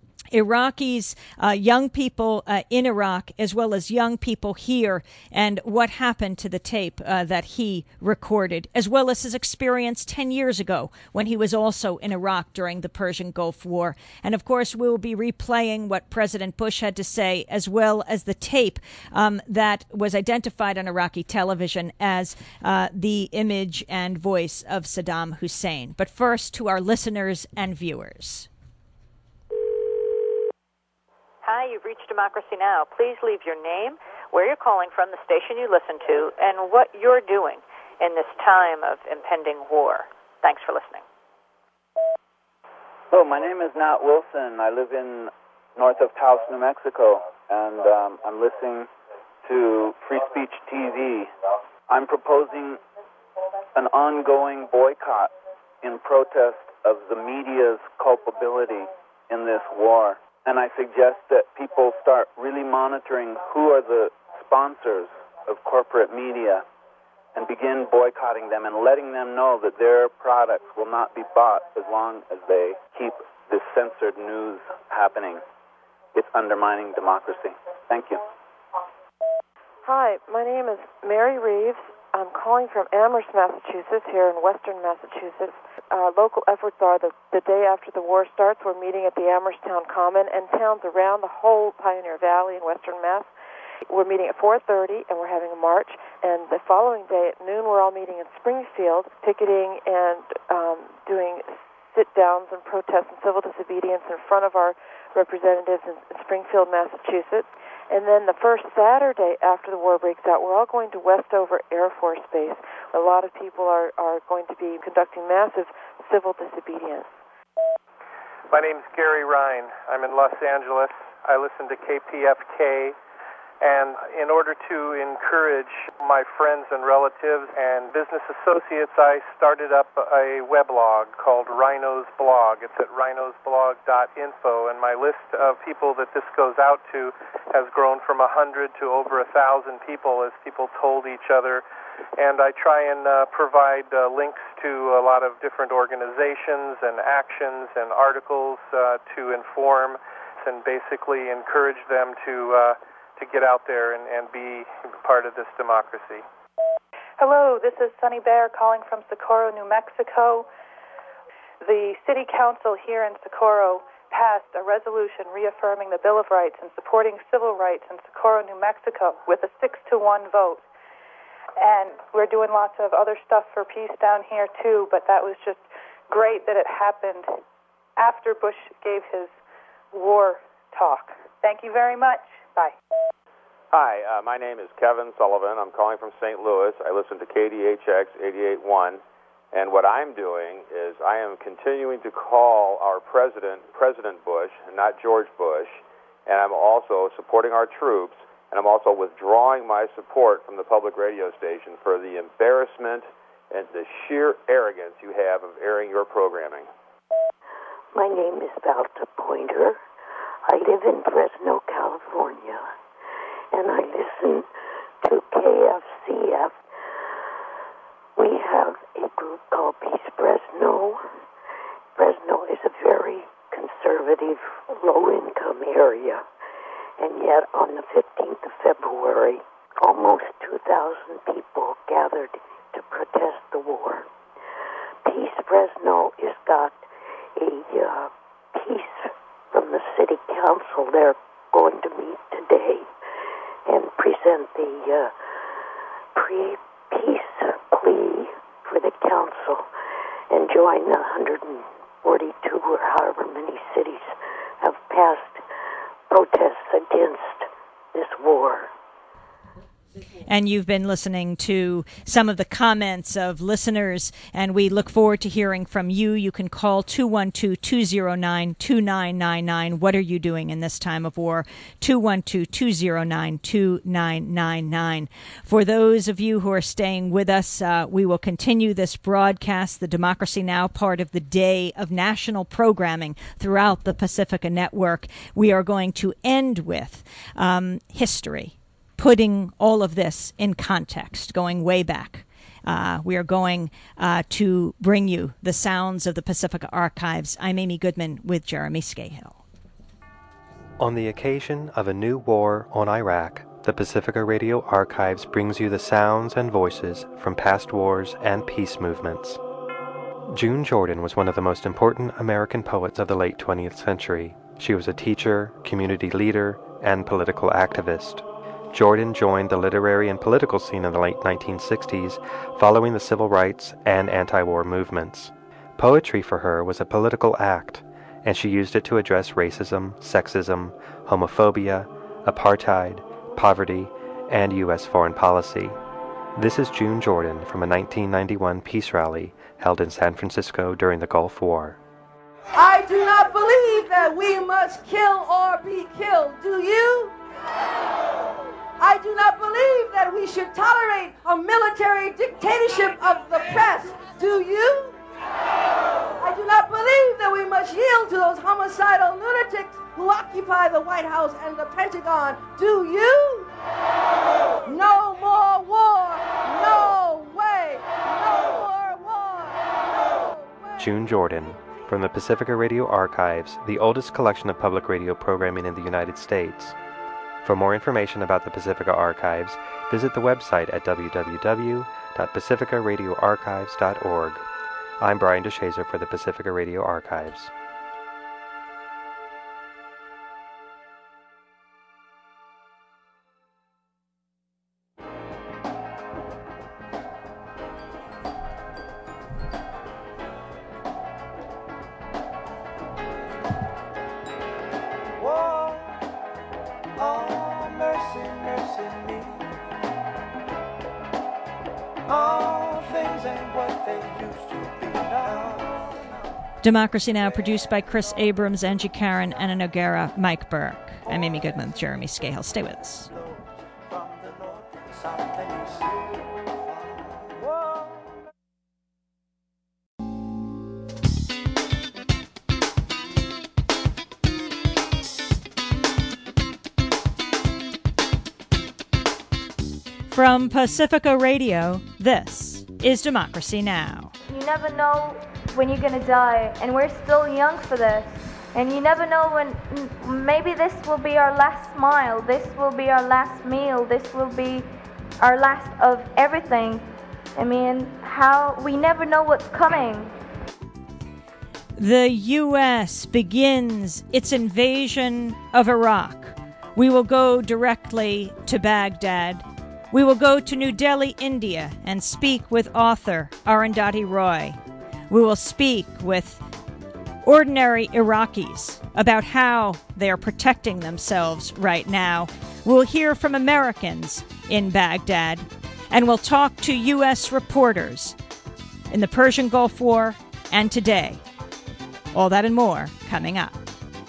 S1: Iraqis, uh, young people uh, in Iraq, as well as young people here, and what happened to the tape uh, that he recorded, as well as his experience ten years ago when he was also in Iraq during the Persian Gulf War. And, of course, we'll be replaying what President Bush had to say, as well as the tape um, that was identified on Iraqi television as uh, the image and voice of Saddam Hussein. But first, to our listeners and viewers.
S13: Hi, you've reached Democracy Now! Please leave your name, where you're calling from, the station you listen to, and what you're doing in this time of impending war. Thanks for listening.
S14: Hello, my name is Nat Wilson. I live in north of Taos, New Mexico, and um, I'm listening to Free Speech T V. I'm proposing an ongoing boycott in protest of the media's culpability in this war. And I suggest that people start really monitoring who are the sponsors of corporate media and begin boycotting them and letting them know that their products will not be bought as long as they keep this censored news happening. It's undermining democracy. Thank you.
S15: Hi, my name is Mary Reeves. I'm calling from Amherst, Massachusetts, here in western Massachusetts. Uh, local efforts are the, the day after the war starts, we're meeting at the Amherst Town Common and towns around the whole Pioneer Valley in western Mass. We're meeting at four thirty, and we're having a march. And the following day at noon, we're all meeting in Springfield, picketing and um, doing sit-downs and protests and civil disobedience in front of our representatives in, in Springfield, Massachusetts. And then the first Saturday after the war breaks out, we're all going to Westover Air Force Base. A lot of people are, are going to be conducting massive civil disobedience.
S16: My name's Gary Ryan. I'm in Los Angeles. I listen to K P F K And in order to encourage my friends and relatives and business associates, I started up a weblog called Rhino's Blog. It's at rhinos blog dot info, and my list of people that this goes out to has grown from one hundred to over one thousand people as people told each other. And I try and uh, provide uh, links to a lot of different organizations and actions and articles uh, to inform and basically encourage them to uh, to get out there and, and be part of this democracy.
S17: Hello, this is Sunny Bear calling from Socorro, New Mexico. The City Council here in Socorro passed a resolution reaffirming the Bill of Rights and supporting civil rights in Socorro, New Mexico with a six to one vote. And we're doing lots of other stuff for peace down here too, but that was just great that it happened after Bush gave his war talk. Thank you very much. Bye.
S18: Hi, uh, my name is Kevin Sullivan. I'm calling from Saint Louis. I listen to K D H X eighty-eight point one, and what I'm doing is I am continuing to call our president, President Bush, and not George Bush, and I'm also supporting our troops, and I'm also withdrawing my support from the public radio station for the embarrassment and the sheer arrogance you have of airing your programming.
S19: My name is Valta Pointer. I live in Fresno, California, and I listen to K F C F. We have a group called Peace Fresno. Fresno is a very conservative, low-income area, and yet on the fifteenth of February, almost two thousand people gathered to protest the war. Peace Fresno has got a uh, peace from the City Council. They're going to meet today and present the uh, pre- peace plea for the council and join the one hundred forty-two or however many cities have passed protests against this war.
S1: And you've been listening to some of the comments of listeners, and we look forward to hearing from you. You can call two one two, two zero nine, two nine nine nine. What are you doing in this time of war? two one two, two zero nine, two nine nine nine. For those of you who are staying with us, uh, we will continue this broadcast, the Democracy Now! Part of the day of national programming throughout the Pacifica Network. We are going to end with um, history. Putting all of this in context, going way back. Uh, we are going uh, to bring you the sounds of the Pacifica Archives. I'm Amy Goodman with Jeremy Scahill.
S7: On the occasion of a new war on Iraq, the Pacifica Radio Archives brings you the sounds and voices from past wars and peace movements. June Jordan was one of the most important American poets of the late twentieth century. She was a teacher, community leader, and political activist. Jordan joined the literary and political scene in the late nineteen sixties following the civil rights and anti-war movements. Poetry for her was a political act, and she used it to address racism, sexism, homophobia, apartheid, poverty, and U S foreign policy. This is June Jordan from a nineteen ninety-one peace rally held in San Francisco during the Gulf War.
S20: I do not believe that we must kill or be killed. Do you? I do not believe that we should tolerate a military dictatorship of the press. Do you? I do not believe that we must yield to those homicidal lunatics who occupy the White House and the Pentagon. Do you? No more war. No way. No more war. No way.
S7: June Jordan, from the Pacifica Radio Archives, the oldest collection of public radio programming in the United States. For more information about the Pacifica Archives, visit the website at w w w dot pacifica radio archives dot org. I'm Brian DeShazer for the Pacifica Radio Archives.
S1: Democracy Now! Produced by Chris Abrams, Angie Karen, Anna Noguera, Mike Burke. I'm Amy Goodman with Jeremy Scahill. Stay with us. From Pacifica Radio, this is Democracy Now!
S21: You never know when you're going to die, and we're still young for this. And you never know when maybe this will be our last smile, this will be our last meal, this will be our last of everything. I mean, how we never know what's coming.
S1: The U S begins its invasion of Iraq. We will go directly to Baghdad. We will go to New Delhi, India, and speak with author Arundhati Roy. We will speak with ordinary Iraqis about how they are protecting themselves right now. We'll hear from Americans in Baghdad, and we'll talk to U S reporters in the Persian Gulf War and today. All that and more coming up.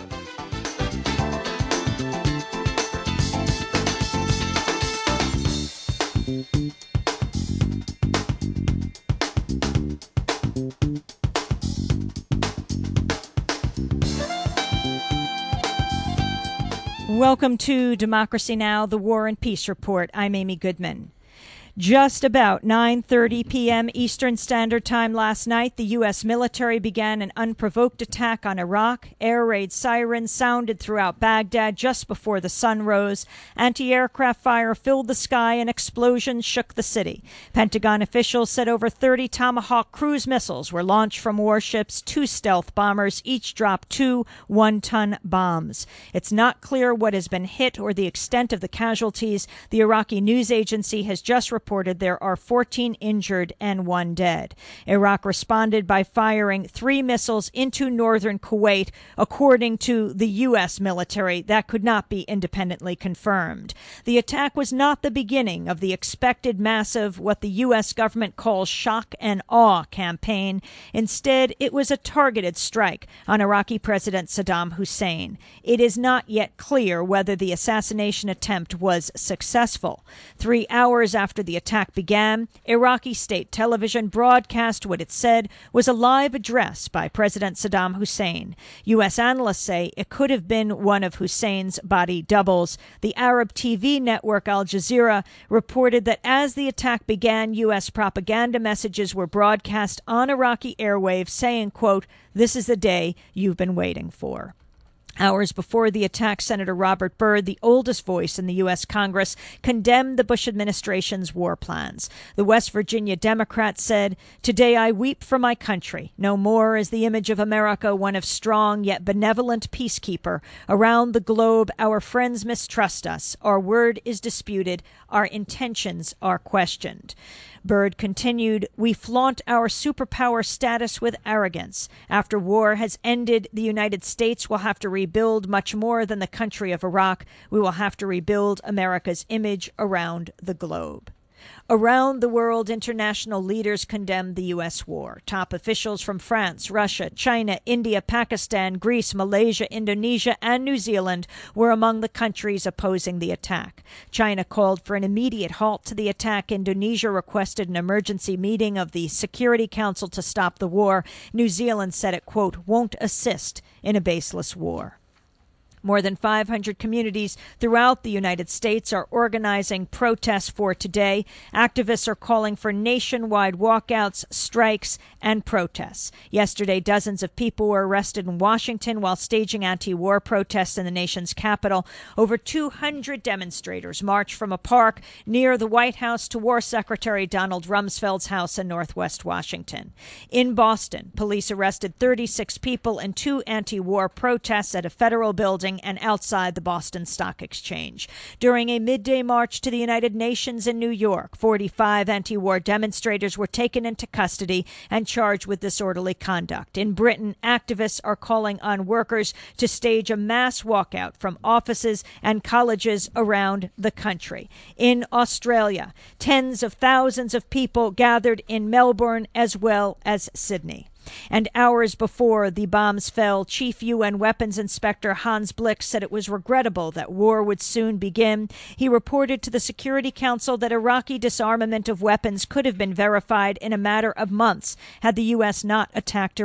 S1: Welcome to Democracy Now!, the War and Peace Report. I'm Amy Goodman. Just about nine thirty p.m. Eastern Standard Time last night, the U S military began an unprovoked attack on Iraq. Air raid sirens sounded throughout Baghdad just before the sun rose. Anti-aircraft fire filled the sky and explosions shook the city. Pentagon officials said over thirty Tomahawk cruise missiles were launched from warships. Two stealth bombers each dropped two one-ton bombs. It's not clear what has been hit or the extent of the casualties. The Iraqi news agency has just reported reported there are fourteen injured and one dead. Iraq responded by firing three missiles into northern Kuwait, according to the U S military. That could not be independently confirmed. The attack was not the beginning of the expected massive, what the U S government calls shock and awe campaign. Instead, it was a targeted strike on Iraqi President Saddam Hussein. It is not yet clear whether the assassination attempt was successful. Three hours after the attack began, Iraqi state television broadcast what it said was a live address by President Saddam Hussein. U S analysts say it could have been one of Hussein's body doubles. The Arab T V network Al Jazeera reported that as the attack began, U S propaganda messages were broadcast on Iraqi airwaves saying, quote, "This is the day you've been waiting for." Hours before the attack, Senator Robert Byrd, the oldest voice in the U S Congress, condemned the Bush administration's war plans. The West Virginia Democrat said, "Today I weep for my country. No more is the image of America one of strong yet benevolent peacekeeper. Around the globe, our friends mistrust us. Our word is disputed. Our intentions are questioned." Byrd continued, "We flaunt our superpower status with arrogance. After war has ended, the United States will have to rebuild much more than the country of Iraq. We will have to rebuild America's image around the globe." Around the world, international leaders condemned the U S war. Top officials from France, Russia, China, India, Pakistan, Greece, Malaysia, Indonesia, and New Zealand were among the countries opposing the attack. China called for an immediate halt to the attack. Indonesia requested an emergency meeting of the Security Council to stop the war. New Zealand said it, quote, "won't assist in a baseless war." More than five hundred communities throughout the United States are organizing protests for today. Activists are calling for nationwide walkouts, strikes, and protests. Yesterday, dozens of people were arrested in Washington while staging anti-war protests in the nation's capital. Over two hundred demonstrators marched from a park near the White House to War Secretary Donald Rumsfeld's house in Northwest Washington. In Boston, police arrested thirty-six people in two anti-war protests at a federal building and outside the Boston Stock Exchange. During a midday march to the United Nations in New York, forty-five anti-war demonstrators were taken into custody and charged with disorderly conduct. In Britain, activists are calling on workers to stage a mass walkout from offices and colleges around the country. In Australia, tens of thousands of people gathered in Melbourne as well as Sydney. And hours before the bombs fell, Chief U N Weapons Inspector Hans Blix said it was regrettable that war would soon begin. He reported to the Security Council that Iraqi disarmament of weapons could have been verified in a matter of months had the U S not attacked Iraq.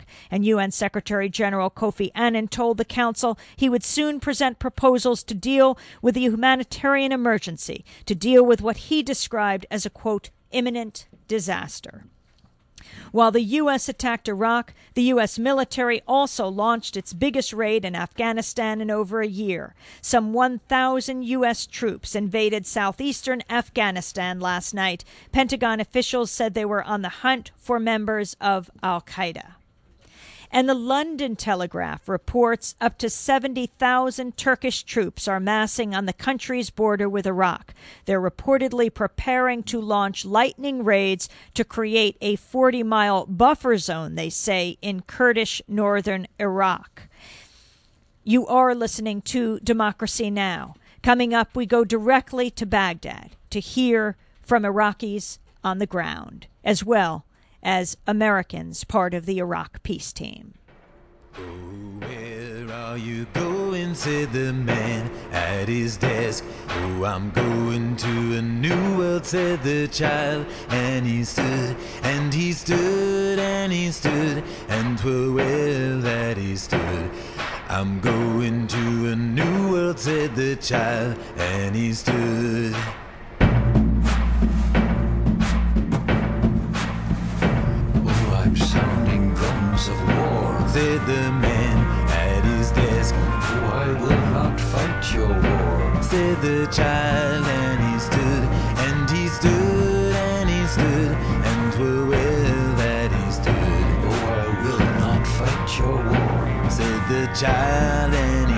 S1: And U N Secretary General Kofi Annan told the council he would soon present proposals to deal with the humanitarian emergency, to deal with what he described as a, quote, imminent disaster. While the U S attacked Iraq, the U S military also launched its biggest raid in Afghanistan in over a year. Some one thousand U S troops invaded southeastern Afghanistan last night. Pentagon officials said they were on the hunt for members of al-Qaeda. And the London Telegraph reports up to seventy thousand Turkish troops are massing on the country's border with Iraq. They're reportedly preparing to launch lightning raids to create a forty-mile buffer zone, they say, in Kurdish northern Iraq. You are listening to Democracy Now! Coming up, we go directly to Baghdad to hear from Iraqis on the ground, as well as Americans part of the Iraq peace team.
S2: Oh, where are you going, said the man at his desk. Oh, I'm going to a new world, said the child. And he stood, and he stood, and he stood, and 'twere well that he stood. I'm going to a new world, said the child, and he stood. Sounding drums of war, said the man at his desk. Oh, I will not fight your war, said the child, and he stood, and he stood, and he stood, and 'twere well that he stood. Oh, I will not fight your war, said the child, and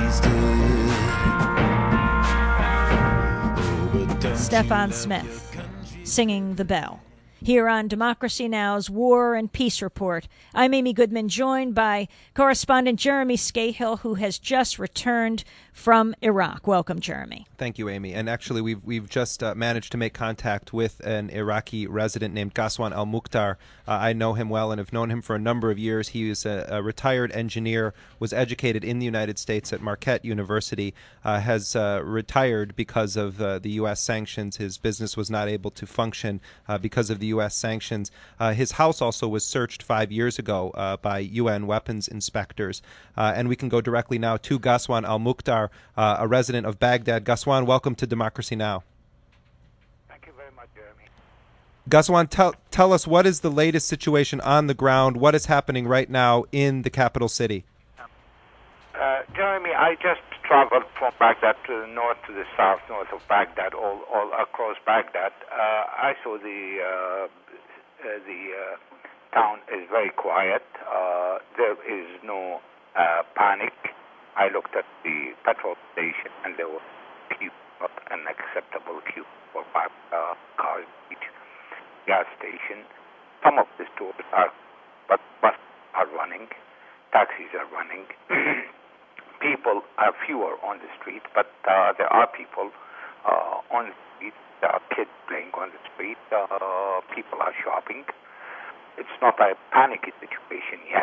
S2: he stood. Oh, but don't
S1: Stefan Smith singing The Bell. Here on Democracy Now!'s War and Peace Report, I'm Amy Goodman, joined by correspondent Jeremy Scahill, who has just returned from Iraq. Welcome, Jeremy.
S7: Thank you, Amy. And actually, we've we've just uh, managed to make contact with an Iraqi resident named Ghaswan Al-Mukhtar. Uh, I know him well and have known him for a number of years. He is a, a retired engineer, was educated in the United States at Marquette University, uh, has uh, retired because of uh, the U S sanctions. His business was not able to function uh, because of the U S sanctions. Uh, his house also was searched five years ago uh, by U N weapons inspectors. Uh, and we can go directly now to Ghaswan Al-Mukhtar, uh, a resident of Baghdad. Ghaswan, welcome to Democracy Now!
S22: Thank you very much, Jeremy.
S7: Ghaswan, tell, tell us, what is the latest situation on the ground? What is happening right now in the capital city?
S22: Uh, Jeremy, I just traveled from Baghdad to the north to the south, north of Baghdad, all, all across Baghdad. Uh, I saw the uh, uh, the uh, town is very quiet. Uh, there is no uh, panic. I looked at the petrol station, and there was a queue, not an acceptable queue for five uh, cars each gas station. Some of the stores are, but buses are running, taxis are running. People are fewer on the street, but uh, there are people uh, on the street. There are kids playing on the street. Uh, people are shopping. It's not a panicky situation yet.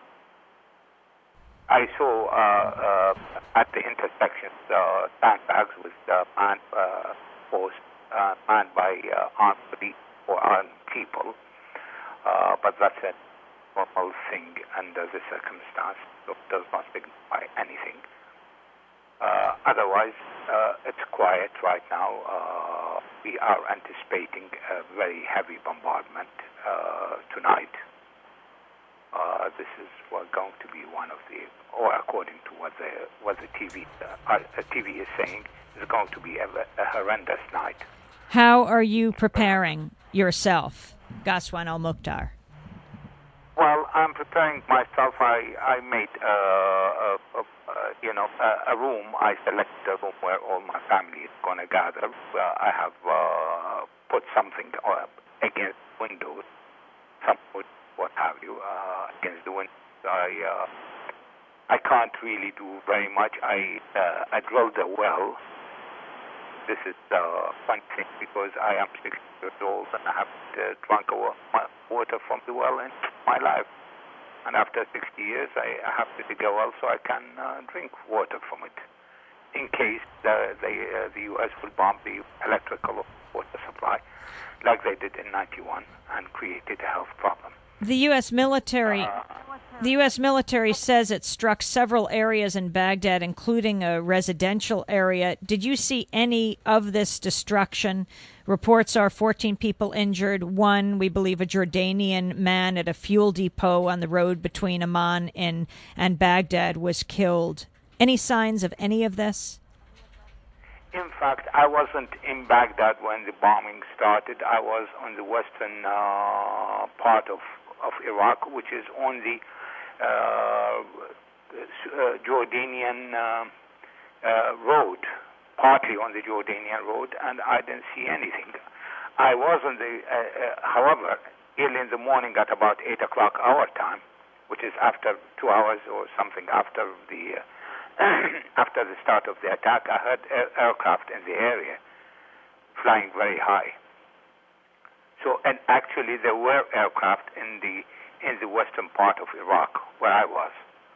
S22: I saw uh, uh, at the intersections uh, sandbags with uh, manned uh, posts uh, manned by uh, armed police or armed people, uh, but that's a normal thing under the circumstance. So it does not signify anything. Uh, otherwise, uh, it's quiet right now. Uh, we are anticipating a very heavy bombardment uh, tonight. Uh, this is well, going to be one of the, or according to what the what the T V uh, uh, T V is saying, is going to be a, a horrendous night.
S1: How are you preparing yourself, Ghaswan Al-Mukhtar?
S22: Well, I'm preparing myself. I I made uh, a, a, a you know a, a room. I selected a room where all my family is going to gather. Uh, I have uh, put something uh, against windows, some wood, what have you, uh, against the windows. I uh, I can't really do very much. I uh, I drilled a well. This is a uh, funny thing because I am sixty years old and I haven't uh, drunk a water from the well in my life. And after sixty years, I have to dig a well so I can uh, drink water from it, in case the the, uh, the U S will bomb the electrical water supply, like they did in ninety-one, and created a health problem.
S1: The U S military... The U S military says it struck several areas in Baghdad, including a residential area. Did you see any of this destruction? Reports are fourteen people injured. One, we believe, a Jordanian man at a fuel depot on the road between Amman and, and Baghdad was killed. Any signs of any of this?
S22: In fact, I wasn't in Baghdad when the bombing started. I was on the western uh, part of, of Iraq, which is on the Uh, uh, Jordanian uh, uh, road, partly on the Jordanian road, and I didn't see anything. I was on the, uh, uh, however, early in the morning at about eight o'clock our time, which is after two hours or something after the uh, after the start of the attack, I heard air- aircraft in the area flying very high. So, and actually there were aircraft in the in the western part of Iraq, where I was.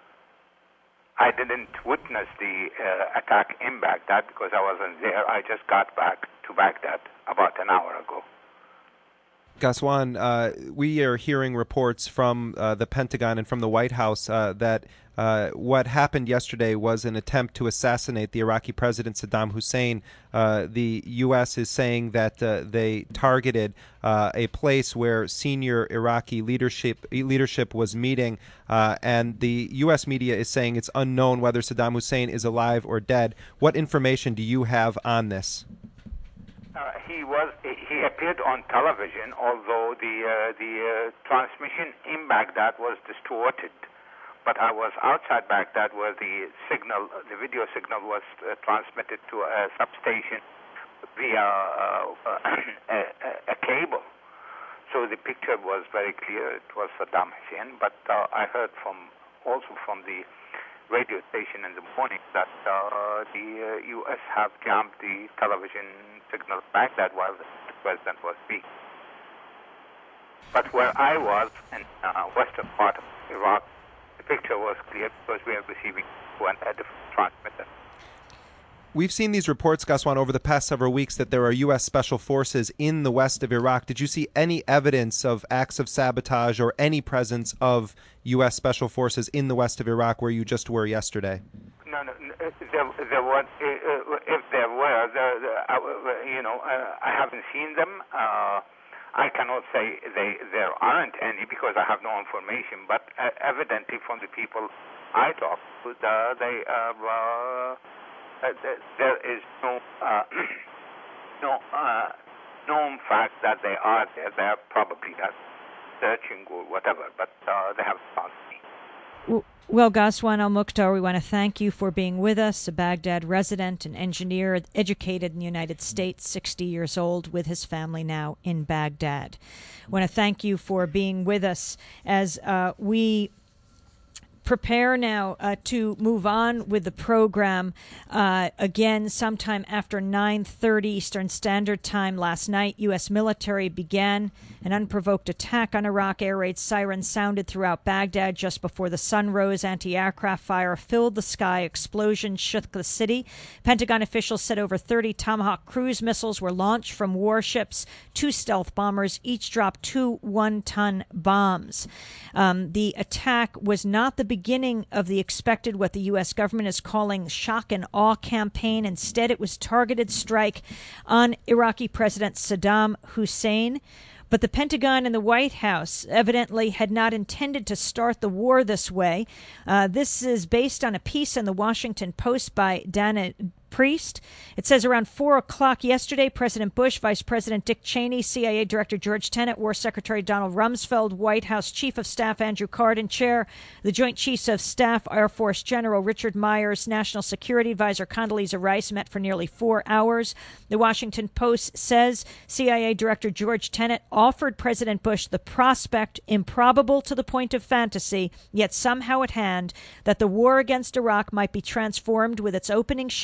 S22: I didn't witness the uh, attack in Baghdad because I wasn't there. I just got back to Baghdad about an hour ago.
S7: Ghaswan, uh, we are hearing reports from uh, the Pentagon and from the White House uh, that uh, what happened yesterday was an attempt to assassinate the Iraqi president Saddam Hussein. Uh, the U S is saying that uh, they targeted uh, a place where senior Iraqi leadership leadership was meeting, uh, and the U S media is saying it's unknown whether Saddam Hussein is alive or dead. What information do you have on this?
S22: Uh, he was he appeared on television, although the uh, the uh, transmission in Baghdad was distorted. But I was outside Baghdad where the signal, the video signal, was uh, transmitted to a substation via uh, a, a cable. So the picture was very clear. It was Saddam Hussein. But uh, I heard from also from the radio station in the morning that uh, the uh, U S have jammed the television signal back that while the president was speaking. But where I was in uh, western part of Iraq, the picture was clear because we are receiving one a different transmitter.
S7: We've seen these reports, Ghaswan, over the past several weeks that there are U S special forces in the west of Iraq. Did you see any evidence of acts of sabotage or any presence of U S special forces in the west of Iraq where you just were yesterday?
S22: No, no, no there, there was, uh, if there were, there, there, uh, you know, uh, I haven't seen them. Uh, I cannot say they, there aren't any because I have no information, but uh, evidently from the people I talked to, uh, they are... Uh, Uh, there is no uh, no uh, known fact that they are there. They are probably uh, searching or whatever, but uh, they have found me.
S1: Well, Ghaswan Al-Mukhtar, we want to thank you for being with us, a Baghdad resident, an engineer, educated in the United States, sixty years old, with his family now in Baghdad. I want to thank you for being with us as uh, we prepare now uh, to move on with the program. Uh, again, sometime after nine thirty Eastern Standard Time last night, U S military began an unprovoked attack on Iraq. Air raid sirens sounded throughout Baghdad just before the sun rose. Anti-aircraft fire filled the sky. Explosions shook the city. Pentagon officials said over thirty Tomahawk cruise missiles were launched from warships. Two stealth bombers each dropped two one-ton bombs. Um, the attack was not the beginning of the expected, what the U S government is calling shock and awe campaign. Instead, it was targeted strike on Iraqi President Saddam Hussein. But the Pentagon and the White House evidently had not intended to start the war this way. Uh, this is based on a piece in the Washington Post by Dana Priest. It says around four o'clock yesterday, President Bush, Vice President Dick Cheney, C I A Director George Tenet, War Secretary Donald Rumsfeld, White House Chief of Staff Andrew Cardin, Chair, the Joint Chiefs of Staff, Air Force General Richard Myers, National Security Advisor Condoleezza Rice met for nearly four hours. The Washington Post says C I A Director George Tenet offered President Bush the prospect, improbable to the point of fantasy, yet somehow at hand, that the war against Iraq might be transformed with its opening shots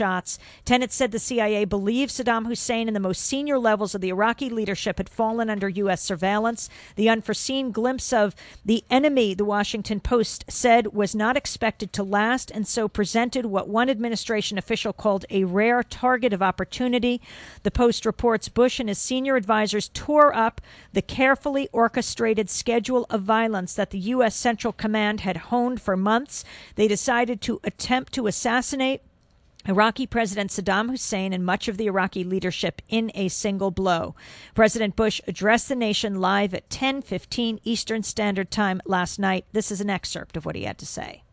S1: Tenet said the C I A believed Saddam Hussein and the most senior levels of the Iraqi leadership had fallen under U S surveillance. The unforeseen glimpse of the enemy, the Washington Post said, was not expected to last, and so presented what one administration official called a rare target of opportunity. The Post reports Bush and his senior advisors tore up the carefully orchestrated schedule of violence that the U S Central Command had honed for months. They decided to attempt to assassinate Iraqi President Saddam Hussein and much of the Iraqi leadership in a single blow. President Bush addressed the nation live at ten fifteen Eastern Standard Time last night. This is an excerpt of what he had to say.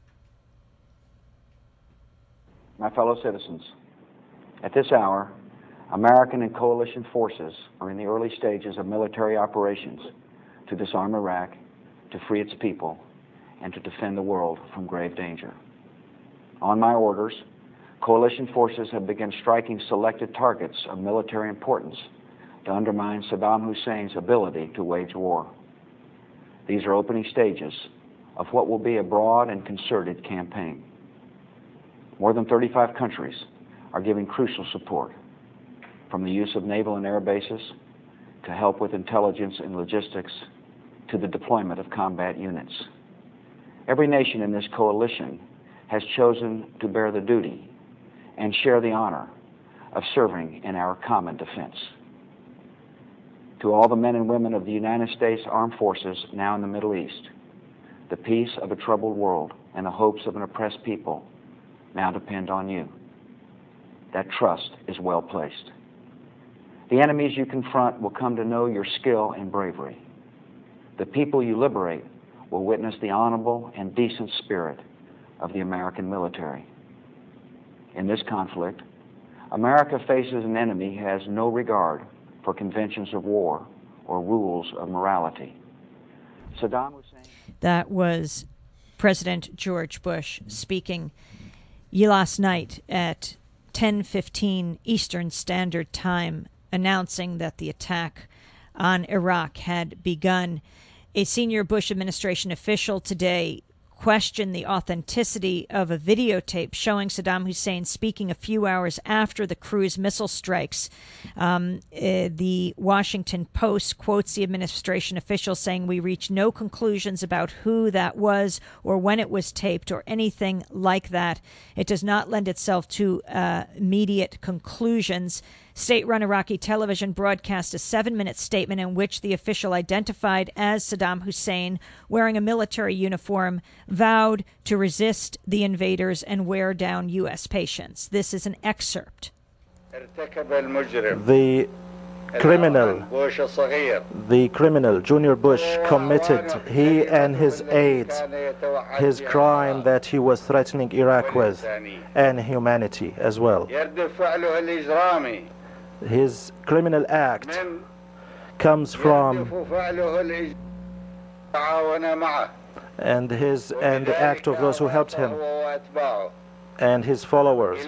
S3: My fellow citizens, at this hour, American and coalition forces are in the early stages of military operations to disarm Iraq, to free its people, and to defend the world from grave danger. On my orders, coalition forces have begun striking selected targets of military importance to undermine Saddam Hussein's ability to wage war. These are opening stages of what will be a broad and concerted campaign. More than thirty-five countries are giving crucial support, from the use of naval and air bases to help with intelligence and logistics to the deployment of combat units. Every nation in this coalition has chosen to bear the duty and share the honor of serving in our common defense. To all the men and women of the United States Armed Forces now in the Middle East, the peace of a troubled world and the hopes of an oppressed people now depend on you. That trust is well placed. The enemies you confront will come to know your skill and bravery. The people you liberate will witness the honorable and decent spirit of the American military. In this conflict, America faces an enemy who has no regard for conventions of war or rules of morality. Saddam Hussein.
S1: That was President George Bush speaking last night at ten fifteen Eastern Standard Time, announcing that the attack on Iraq had begun. A senior Bush administration official today questioned the authenticity of a videotape showing Saddam Hussein speaking a few hours after the cruise missile strikes. Um, uh, the Washington Post quotes the administration official saying, "We reach no conclusions about who that was or when it was taped or anything like that. It does not lend itself to uh, immediate conclusions." State-run Iraqi television broadcast a seven-minute statement in which the official, identified as Saddam Hussein, wearing a military uniform, vowed to resist the invaders and wear down U S patients. This is an excerpt.
S5: The criminal, the criminal, Junior Bush, committed, he and his aides, his crime that he was threatening Iraq with, and humanity as well. His criminal act comes from and his and the act of those who helped him and his followers.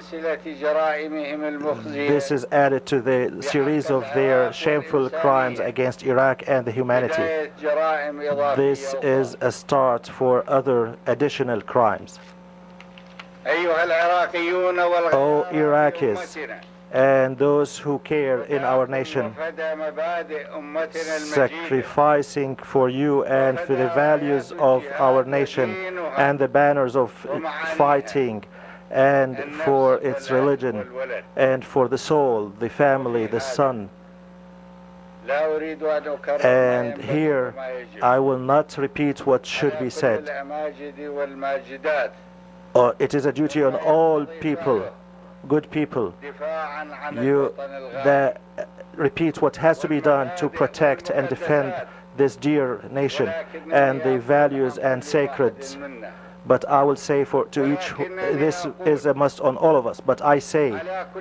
S5: This is added to the series of their shameful crimes against Iraq and the humanity. This is a start for other additional crimes. Oh, Iraqis and those who care in our nation, sacrificing for you and for the values of our nation and the banners of fighting and for its religion and for the soul, the family, the son. And here I will not repeat what should be said. Uh, it is a duty on all people, good people, you that repeat what has to be done to protect and defend this dear nation and the values and sacreds. But I will say for to each, this is a must on all of us, but I say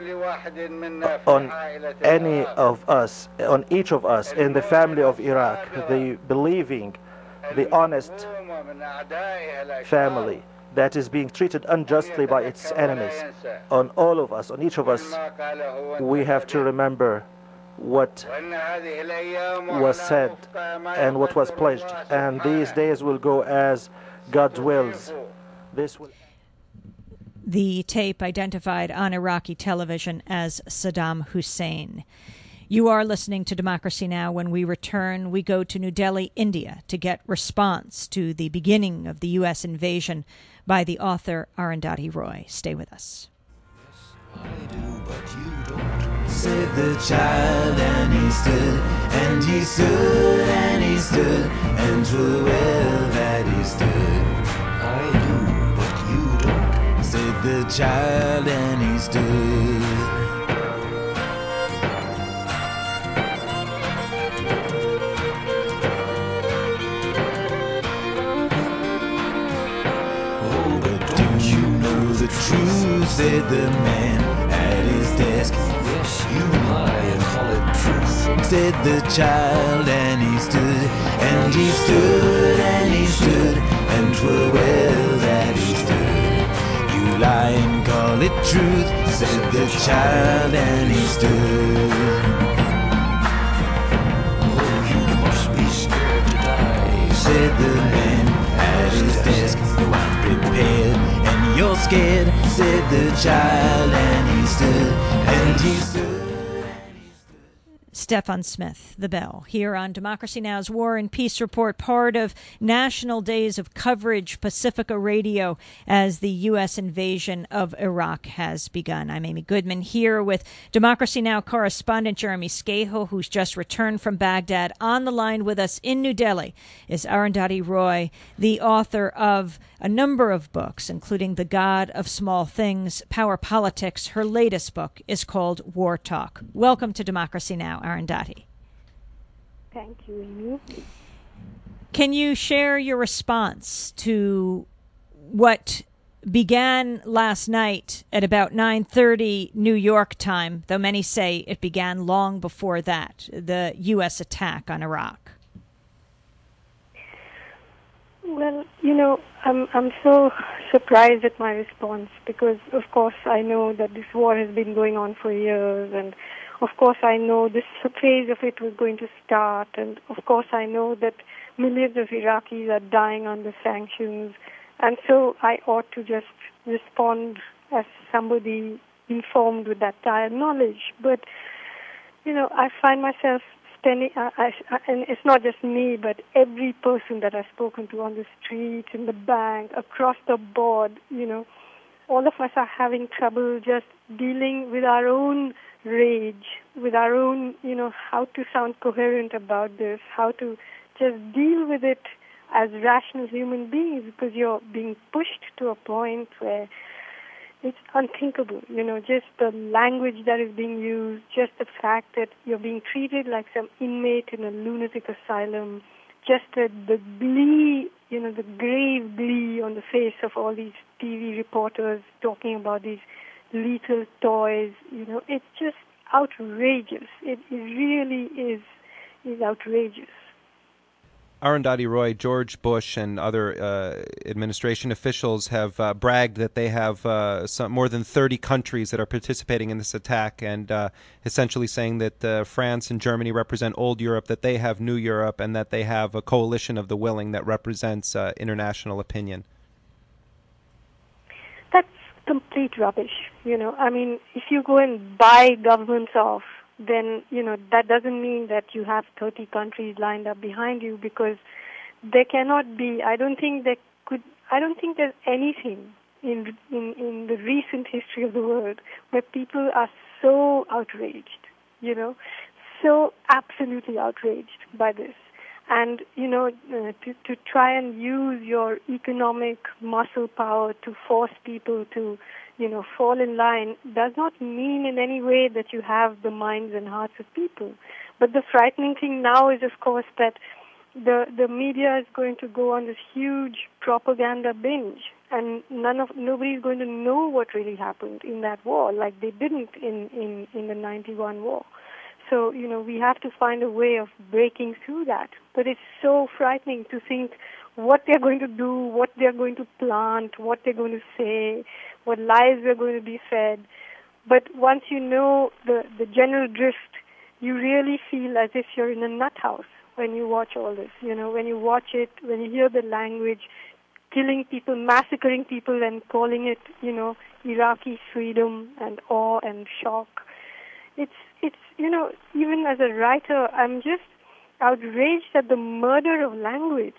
S5: on any of us, on each of us in the family of Iraq, the believing, the honest family that is being treated unjustly by its enemies, on all of us, on each of us, we have to remember what was said and what was pledged. And these days will go as God wills. This will
S1: The tape identified on Iraqi television as Saddam Hussein. You are listening to Democracy Now! When we return, we go to New Delhi, India, to get response to the beginning of the U S invasion by the author Arundhati Roy. Stay with us.
S2: Said the child, and he stood, and he stood, and he stood, and 'twere well that he stood. I do, but you don't. Said the child, and he stood. Oh, but do you know the truth? Said the man at his desk. Yes, you lie and call it truth. Said the child, and he stood, and he stood, and he stood, and 'twere well that he stood. You lie and call it truth. Said the child, and he stood. Oh, you must be scared to die. Said the man at his desk. No, I'm prepared, and you're scared. Said the child, and he stood, and he stood.
S1: Stefan Smith, The Bell, here on Democracy Now!'s War and Peace Report, part of National Days of Coverage, Pacifica Radio, as the U S invasion of Iraq has begun. I'm Amy Goodman, here with Democracy Now! Correspondent Jeremy Scahill, who's just returned from Baghdad. On the line with us in New Delhi is Arundhati Roy, the author of a number of books, including The God of Small Things, Power Politics. Her latest book is called War Talk. Welcome to Democracy Now!, Arundhati.
S6: Thank you, Amy.
S1: Can you share your response to what began last night at about nine thirty New York time, though many say it began long before that, the U S attack on Iraq?
S6: Well, you know, I'm I'm so surprised at my response because, of course, I know that this war has been going on for years, and of course I know this phase of it was going to start, and of course I know that millions of Iraqis are dying under sanctions, and so I ought to just respond as somebody informed with that dire knowledge. But, you know, I find myself spending, I, I, and it's not just me, but every person that I've spoken to on the street, in the bank, across the board, you know, all of us are having trouble just dealing with our own rage, with our own, you know, how to sound coherent about this, how to just deal with it as rational human beings, because you're being pushed to a point where it's unthinkable, you know, just the language that is being used, just the fact that you're being treated like some inmate in a lunatic asylum, just the, the glee, you know, the grave glee on the face of all these T V reporters talking about these lethal toys, you know, it's just outrageous. It, it really is, is outrageous.
S7: Arundhati Roy, George Bush, and other uh, administration officials have uh, bragged that they have uh, some, more than thirty countries that are participating in this attack, and uh, essentially saying that uh, France and Germany represent old Europe, that they have new Europe, and that they have a coalition of the willing that represents uh, international opinion.
S6: That's complete rubbish. You know, I mean, if you go and buy governments off, then, you know, that doesn't mean that you have thirty countries lined up behind you, because there cannot be, I don't think there could, I don't think there's anything in, in, in the recent history of the world where people are so outraged, you know, so absolutely outraged by this. And, you know, uh, to, to try and use your economic muscle power to force people to, you know, fall in line does not mean in any way that you have the minds and hearts of people. But the frightening thing now is, of course, that the the media is going to go on this huge propaganda binge, and none of nobody's going to know what really happened in that war, like they didn't in, in, in the ninety-one war. So, you know, we have to find a way of breaking through that. But it's so frightening to think what they're going to do, what they're going to plant, what they're going to say, what lies they're going to be fed. But once you know the, the general drift, you really feel as if you're in a nut house when you watch all this. You know, when you watch it, when you hear the language, killing people, massacring people, and calling it, you know, Iraqi freedom and awe and shock. It's, it's, you know, even as a writer, I'm just outraged at the murder of language.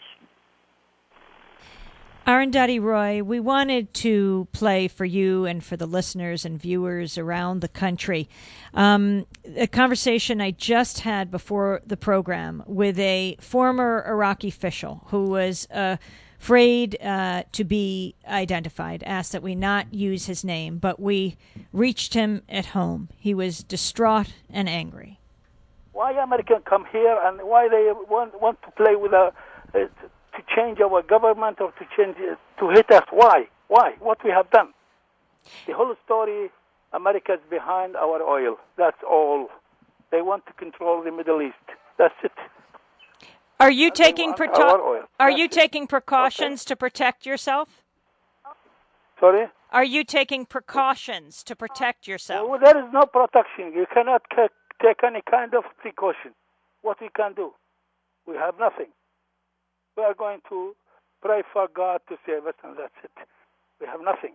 S1: Arundhati Roy, we wanted to play for you and for the listeners and viewers around the country um, a conversation I just had before the program with a former Iraqi official who was uh, afraid uh, to be identified, asked that we not use his name, but we reached him at home. He was distraught and angry.
S8: Why Americans come here and why they want, want to play with a... Uh, to change our government or to change to hit us? Why? Why? What we have done? The whole story, America is behind our oil. That's all. They want to control the Middle East. That's it.
S1: Are you
S8: And
S1: taking
S8: they want
S1: precau-
S8: our oil.
S1: Are
S8: That's
S1: you
S8: it.
S1: taking precautions to protect yourself?
S8: Sorry?
S1: Are you taking precautions to protect yourself?
S8: Well, there is no protection. You cannot ca- take any kind of precaution. What we can do? We have nothing. We are going to pray for God to save us, and that's it. We have nothing.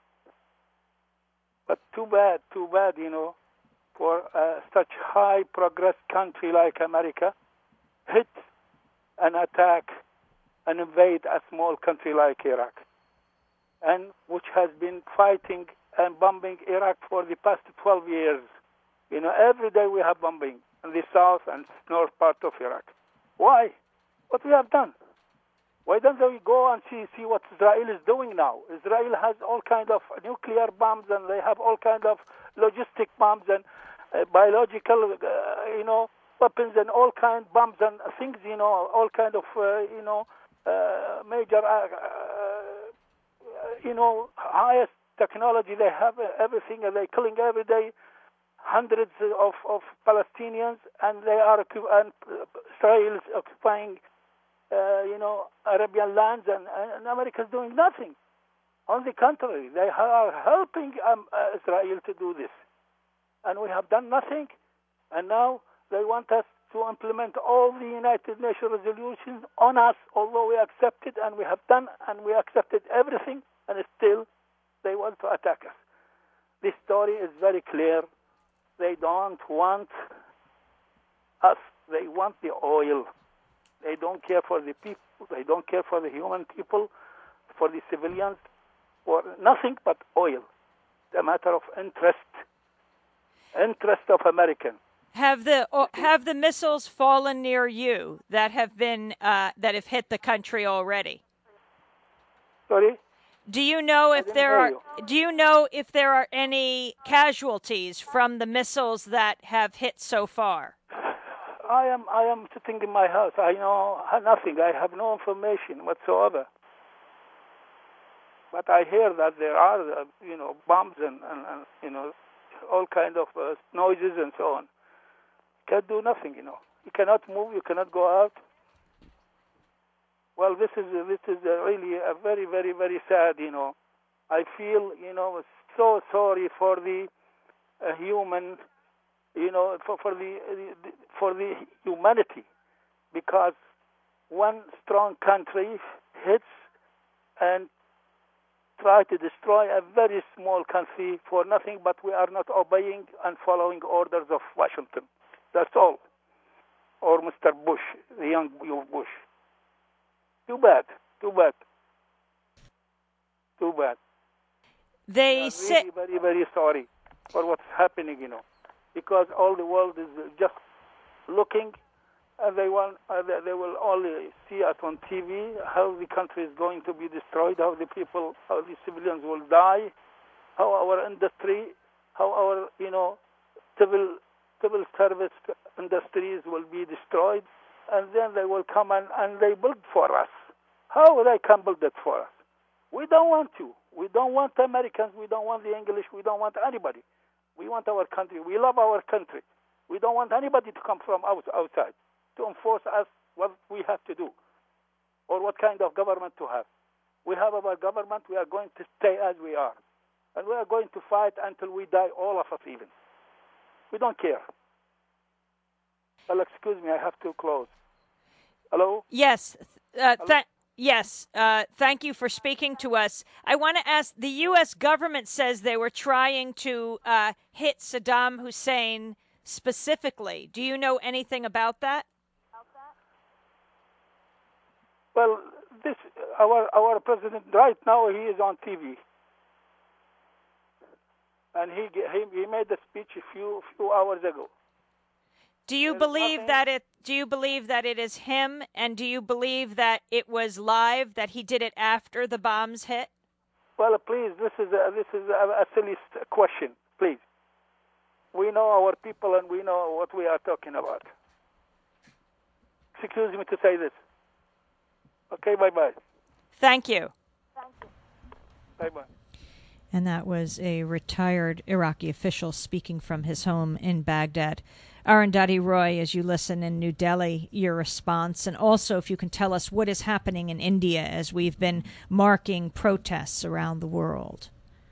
S8: But too bad, too bad, you know, for uh, such high progress country like America, hit and attack and invade a small country like Iraq, and which has been fighting and bombing Iraq for the past twelve years. You know, every day we have bombing in the south and north part of Iraq. Why? What we have done? Why don't we go and see see what Israel is doing now? Israel has all kind of nuclear bombs, and they have all kind of logistic bombs and uh, biological, uh, you know, weapons and all kind bombs and things, you know, all kind of, uh, you know, uh, major, uh, uh, you know, highest technology. They have uh, everything, and they're killing every day hundreds of, of Palestinians, and they are and Israel is occupying. Uh, you know, Arabian lands, and, and America is doing nothing. On the contrary, they are helping um, uh, Israel to do this. And we have done nothing, and now they want us to implement all the United Nations resolutions on us, although we accepted, and we have done, and we accepted everything, and still they want to attack us. This story is very clear. They don't want us. They want the oil. They don't care for the people. They don't care for the human people, for the civilians, for nothing but oil. It's a matter of interest, interest of Americans.
S1: Have the oh, have the missiles fallen near you that have been uh, that have hit the country already?
S8: Sorry?
S1: Do you know if there are
S8: you.
S1: do you know if there are any casualties from the missiles that have hit so far?
S8: I am I am sitting in my house. I know nothing. I have no information whatsoever. But I hear that there are, uh, you know, bombs and, and, and you know, all kind of uh, noises and so on. Can't do nothing, you know. You cannot move. You cannot go out. Well, this is this is uh, really a very very very sad. You know, I feel you know so sorry for the uh, human. You know, for, for the for the humanity, because one strong country hits and try to destroy a very small country for nothing, but we are not obeying and following orders of Washington. That's all. Or Mister Bush, the young Bush. Too bad. Too bad. Too bad.
S1: They say
S8: very, very, very sorry for what's happening. You know. Because all the world is just looking, and they want, uh, they will only see it on T V how the country is going to be destroyed, how the people, how the civilians will die, how our industry, how our you know civil civil service industries will be destroyed, and then they will come and, and they build for us. How they can build it for us? We don't want to. We don't want Americans. We don't want the English. We don't want anybody. We want our country. We love our country. We don't want anybody to come from outside to enforce us what we have to do or what kind of government to have. We have our government. We are going to stay as we are. And we are going to fight until we die, all of us even. We don't care. Well, excuse me, I have to close. Hello?
S1: Yes. Uh, th- Yes, uh, thank you for speaking to us. I want to ask, the U S government says they were trying to uh, hit Saddam Hussein specifically. Do you know anything about that?
S8: Well, this our our president right now, he is on T V, and he he, he made a speech a few few hours ago.
S1: Do you believe that it? Do you believe that it is him, and do you believe that it was live? That he did it after the bombs hit?
S8: Well, please, this is a, this is a, a silly question. Please, we know our people, and we know what we are talking about. Excuse me to say this. Okay, bye bye.
S1: Thank you.
S8: Bye bye.
S1: And that was a retired Iraqi official speaking from his home in Baghdad. Arundhati Roy, as you listen in New Delhi, your response, and also if you can tell us what is happening in India as we've been marking protests around the world.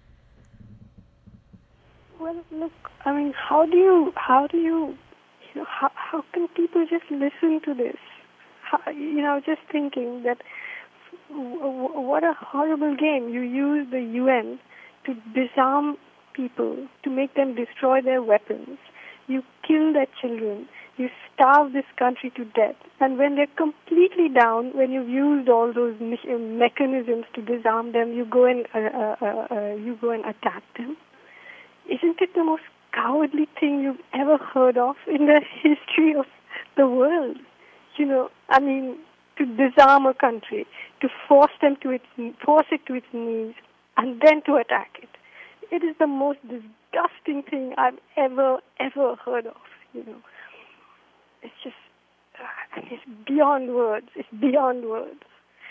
S6: Well, look, I mean, how do you, how do you, you know, how, how can people just listen to this? How, you know, just thinking that w- w- what a horrible game. You use the U N to disarm people, to make them destroy their weapons. You kill their children. You starve this country to death. And when they're completely down, when you've used all those me- mechanisms to disarm them, you go and uh, uh, uh, uh, you go and attack them. Isn't it the most cowardly thing you've ever heard of in the history of the world? You know, I mean, to disarm a country, to force them to its force it to its knees, and then to attack it. It is the most disgusting thing I've ever, ever heard of, you know. It's just, uh, it's beyond words. It's beyond words.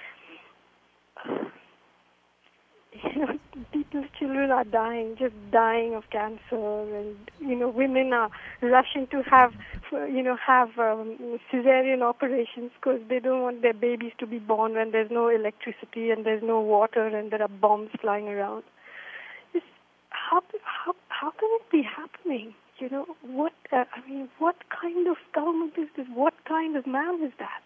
S6: You know, people's children are dying, just dying of cancer, and, you know, women are rushing to have, you know, have um, cesarean operations because they don't want their babies to be born when there's no electricity and there's no water and there are bombs flying around. It's, how, how, how can it be happening? You know, what, uh, I mean, what kind of government is this? What kind of man is that?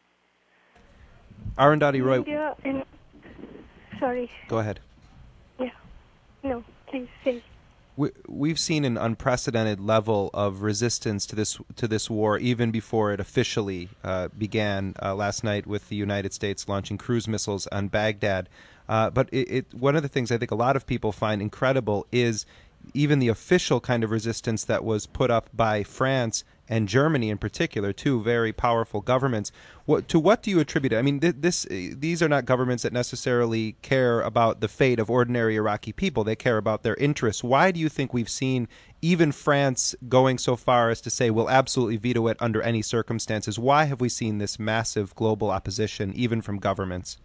S7: Arundhati Roy.
S6: India in, sorry.
S7: Go ahead.
S6: Yeah. No, please say.
S7: We, we've seen an unprecedented level of resistance to this to this war, even before it officially uh, began uh, last night with the United States launching cruise missiles on Baghdad. Uh, but it, it, one of the things I think a lot of people find incredible is even the official kind of resistance that was put up by France and Germany in particular, two very powerful governments. What, to what do you attribute it? I mean, th- this these are not governments that necessarily care about the fate of ordinary Iraqi people. They care about their interests. Why do you think we've seen even France going so far as to say we'll absolutely veto it under any circumstances? Why have we seen this massive global opposition, even from governments?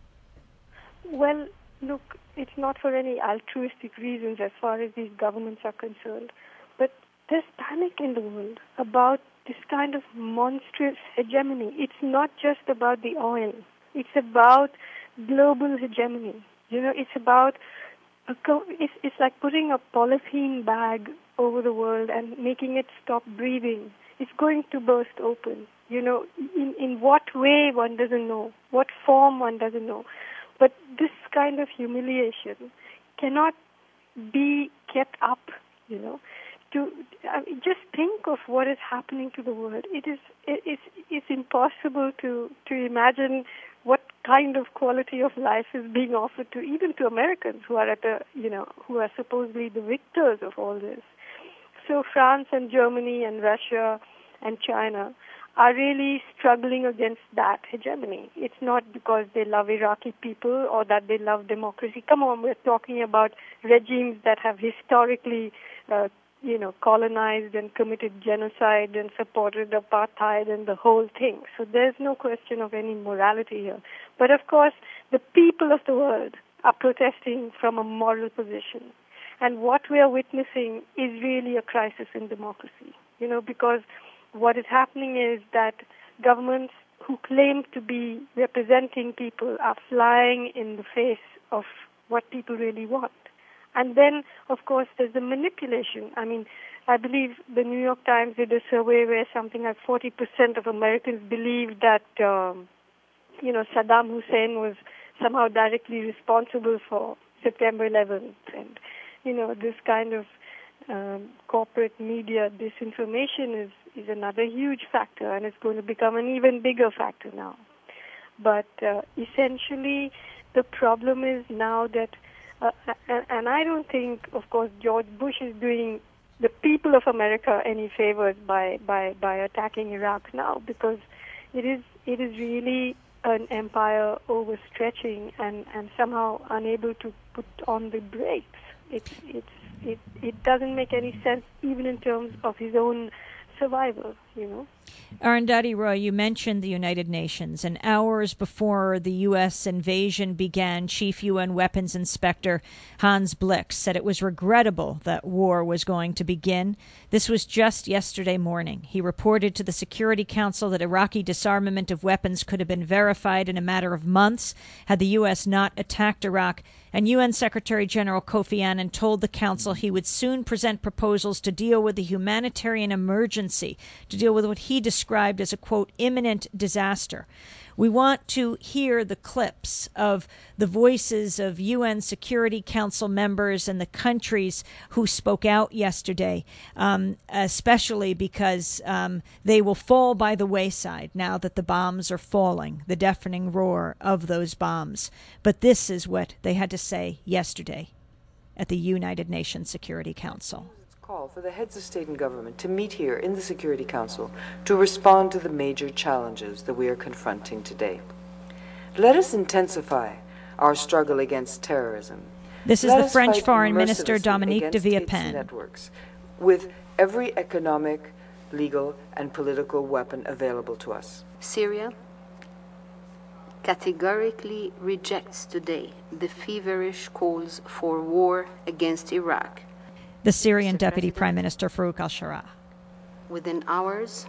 S6: Well, look, it's not for any altruistic reasons as far as these governments are concerned, but there's panic in the world about this kind of monstrous hegemony. It's not just about the oil. It's about global hegemony. You know, it's about, a co- it's, it's like putting a polythene bag over the world and making it stop breathing. It's going to burst open. You know, in, in what way one doesn't know, what form one doesn't know. But this kind of humiliation cannot be kept up, you know. To I mean, just think of what is happening to the world. It is it, it's it's impossible to to imagine what kind of quality of life is being offered to even to Americans who are at a you know who are supposedly the victors of all this. So France and Germany and Russia and China are really struggling against that hegemony. It's not because they love Iraqi people or that they love democracy. Come on, we're talking about regimes that have historically, uh, you know, colonized and committed genocide and supported apartheid and the whole thing. So there's no question of any morality here. But of course, the people of the world are protesting from a moral position. And what we are witnessing is really a crisis in democracy, you know, because what is happening is that governments who claim to be representing people are flying in the face of what people really want. And then, of course, there's the manipulation. I mean, I believe the New York Times did a survey where something like forty percent of Americans believe that um, you know, Saddam Hussein was somehow directly responsible for September eleventh. And, you know, this kind of um, corporate media disinformation is, is another huge factor, and it's going to become an even bigger factor now. But uh, essentially, the problem is now that, uh, and, and I don't think, of course, George Bush is doing the people of America any favors by, by, by attacking Iraq now, because it is it is really an empire overstretching and, and somehow unable to put on the brakes. It's it's it it doesn't make any sense even in terms of his own survival, you know.
S1: Arundhati Roy, you mentioned the United Nations, and hours before the U S invasion began, Chief U N Weapons Inspector Hans Blix said it was regrettable that war was going to begin. This was just yesterday morning. He reported to the Security Council that Iraqi disarmament of weapons could have been verified in a matter of months had the U S not attacked Iraq, and U N Secretary General Kofi Annan told the Council he would soon present proposals to deal with the humanitarian emergency, to deal with what he described as a, quote, imminent disaster. We want to hear the clips of the voices of U N Security Council members and the countries who spoke out yesterday, um, especially because um, they will fall by the wayside now that the bombs are falling, the deafening roar of those bombs. But this is what they had to say yesterday at the United Nations Security Council.
S4: Call for the heads of state and government to meet here in the Security Council to respond to the major challenges that we are confronting today. Let us intensify our struggle against terrorism.
S1: This is
S4: Let
S1: the French Foreign Minister
S4: mercilessly
S1: Dominique de
S4: against
S1: Villepin.
S4: states and networks with every economic, legal, and political weapon available to us.
S9: Syria categorically rejects today the feverish calls for war against Iraq.
S1: The Syrian Deputy Prime Minister Farouk al-Sharrah.
S9: Within hours,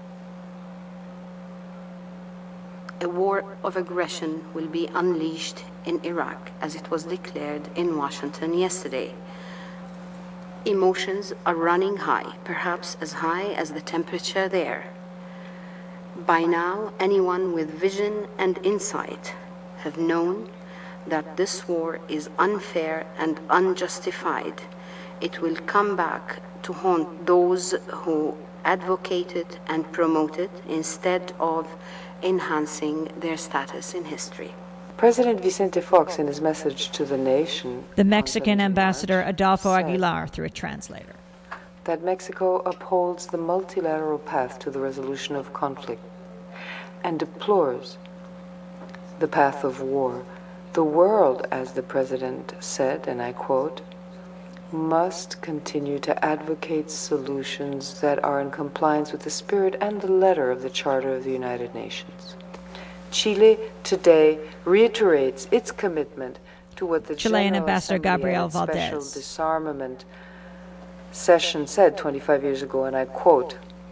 S9: a war of aggression will be unleashed in Iraq, as it was declared in Washington yesterday. Emotions are running high, perhaps as high as the temperature there. By now, anyone with vision and insight have known that this war is unfair and unjustified. It will come back to haunt those who advocate it and promote it instead of enhancing their status in history.
S4: President Vicente Fox, in his message to the nation,
S1: the Mexican ambassador Adolfo Aguilar through a translator,
S4: that Mexico upholds the multilateral path to the resolution of conflict and deplores the path of war. The world, as the president said, and I quote, must continue to advocate solutions that are in compliance with the spirit and the letter of the Charter of the United Nations. Chile today reiterates its commitment to what the
S1: Chilean
S4: General
S1: Ambassador
S4: Assembly
S1: Gabriel
S4: and Special
S1: Valdez
S4: Disarmament Session said twenty-five years ago, and I quote,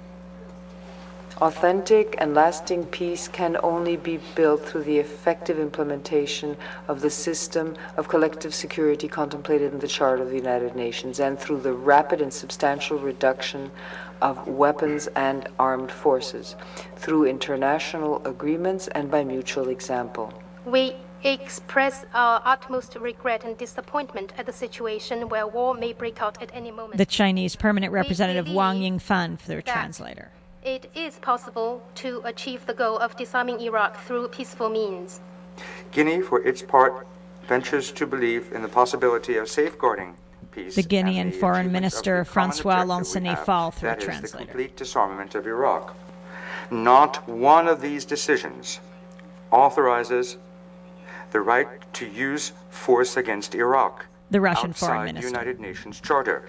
S4: authentic and lasting peace can only be built through the effective implementation of the system of collective security contemplated in the Charter of the United Nations and through the rapid and substantial reduction of weapons and armed forces, through international agreements and by mutual example.
S23: We express our utmost regret and disappointment at the situation where war may break out at any moment.
S1: The Chinese permanent representative Wang Yingfan for their translator.
S23: It is possible to achieve the goal of disarming Iraq through peaceful means.
S24: Guinea, for its part, ventures to believe in the possibility of safeguarding peace.
S1: The Guinean the Foreign Minister Francois Lansana Fall through a translator.
S24: That is the complete disarmament of Iraq. Not one of these decisions authorizes the right to use force against Iraq.
S1: The Russian
S24: outside
S1: Foreign Minister.
S24: The United Nations Charter.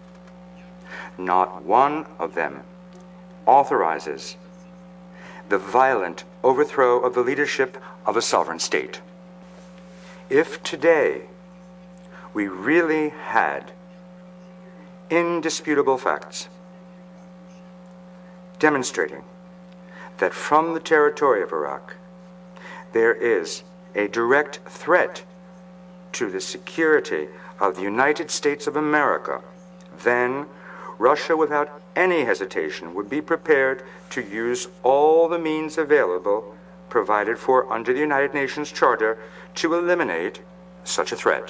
S24: Not one of them authorizes the violent overthrow of the leadership of a sovereign state. If today we really had indisputable facts demonstrating that from the territory of Iraq there is a direct threat to the security of the United States of America, then Russia, without any hesitation, would be prepared to use all the means available provided for under the United Nations Charter to eliminate such a threat.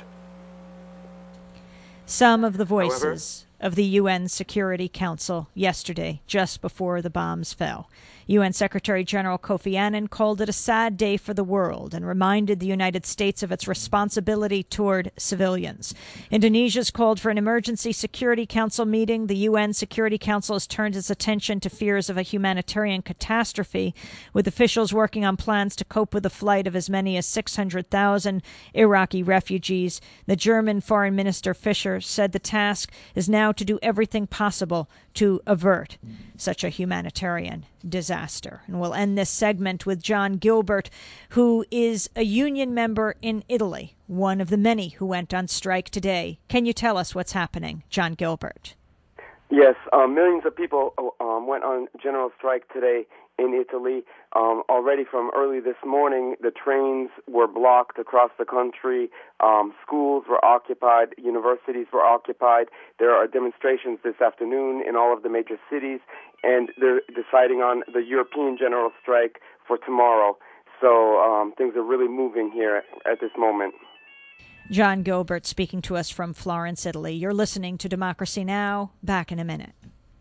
S1: Some of the voices However, of the U N Security Council yesterday, just before the bombs fell. U N Secretary General Kofi Annan called it a sad day for the world and reminded the United States of its responsibility toward civilians. Indonesia's called for an emergency Security Council meeting. The U N Security Council has turned its attention to fears of a humanitarian catastrophe, with officials working on plans to cope with the flight of as many as six hundred thousand Iraqi refugees. The German Foreign Minister Fischer said the task is now to do everything possible to avert such a humanitarian disaster. And we'll end this segment with John Gilbert, who is a union member in Italy, one of the many who went on strike today. Can you tell us what's happening, John Gilbert?
S10: Yes, um, millions of people um, went on general strike today in Italy. Um, already from early this morning, the trains were blocked across the country. Um, schools were occupied. Universities were occupied. There are demonstrations this afternoon in all of the major cities, and they're deciding on the European general strike for tomorrow. So um, things are really moving here at this moment.
S1: John Gilbert speaking to us from Florence, Italy. You're listening to Democracy Now! Back in a minute.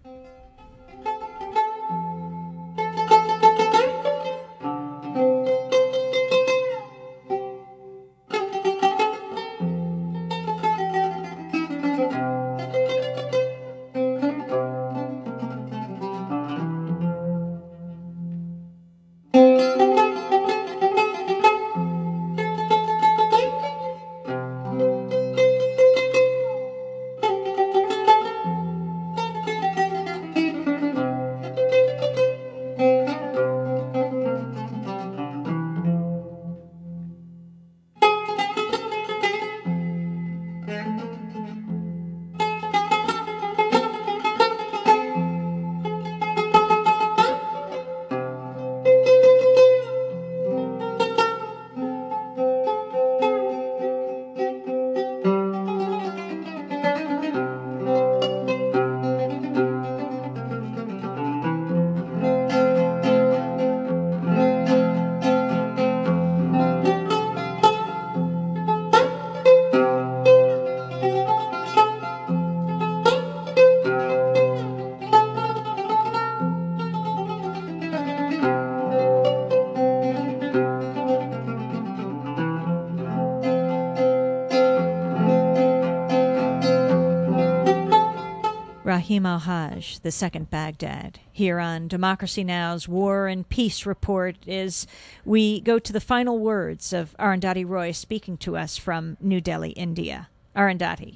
S1: Rahim Al-Haj, the second Baghdad, here on Democracy Now!'s War and Peace Report, as we go to the final words of Arundhati Roy speaking to us from New Delhi, India. Arundhati.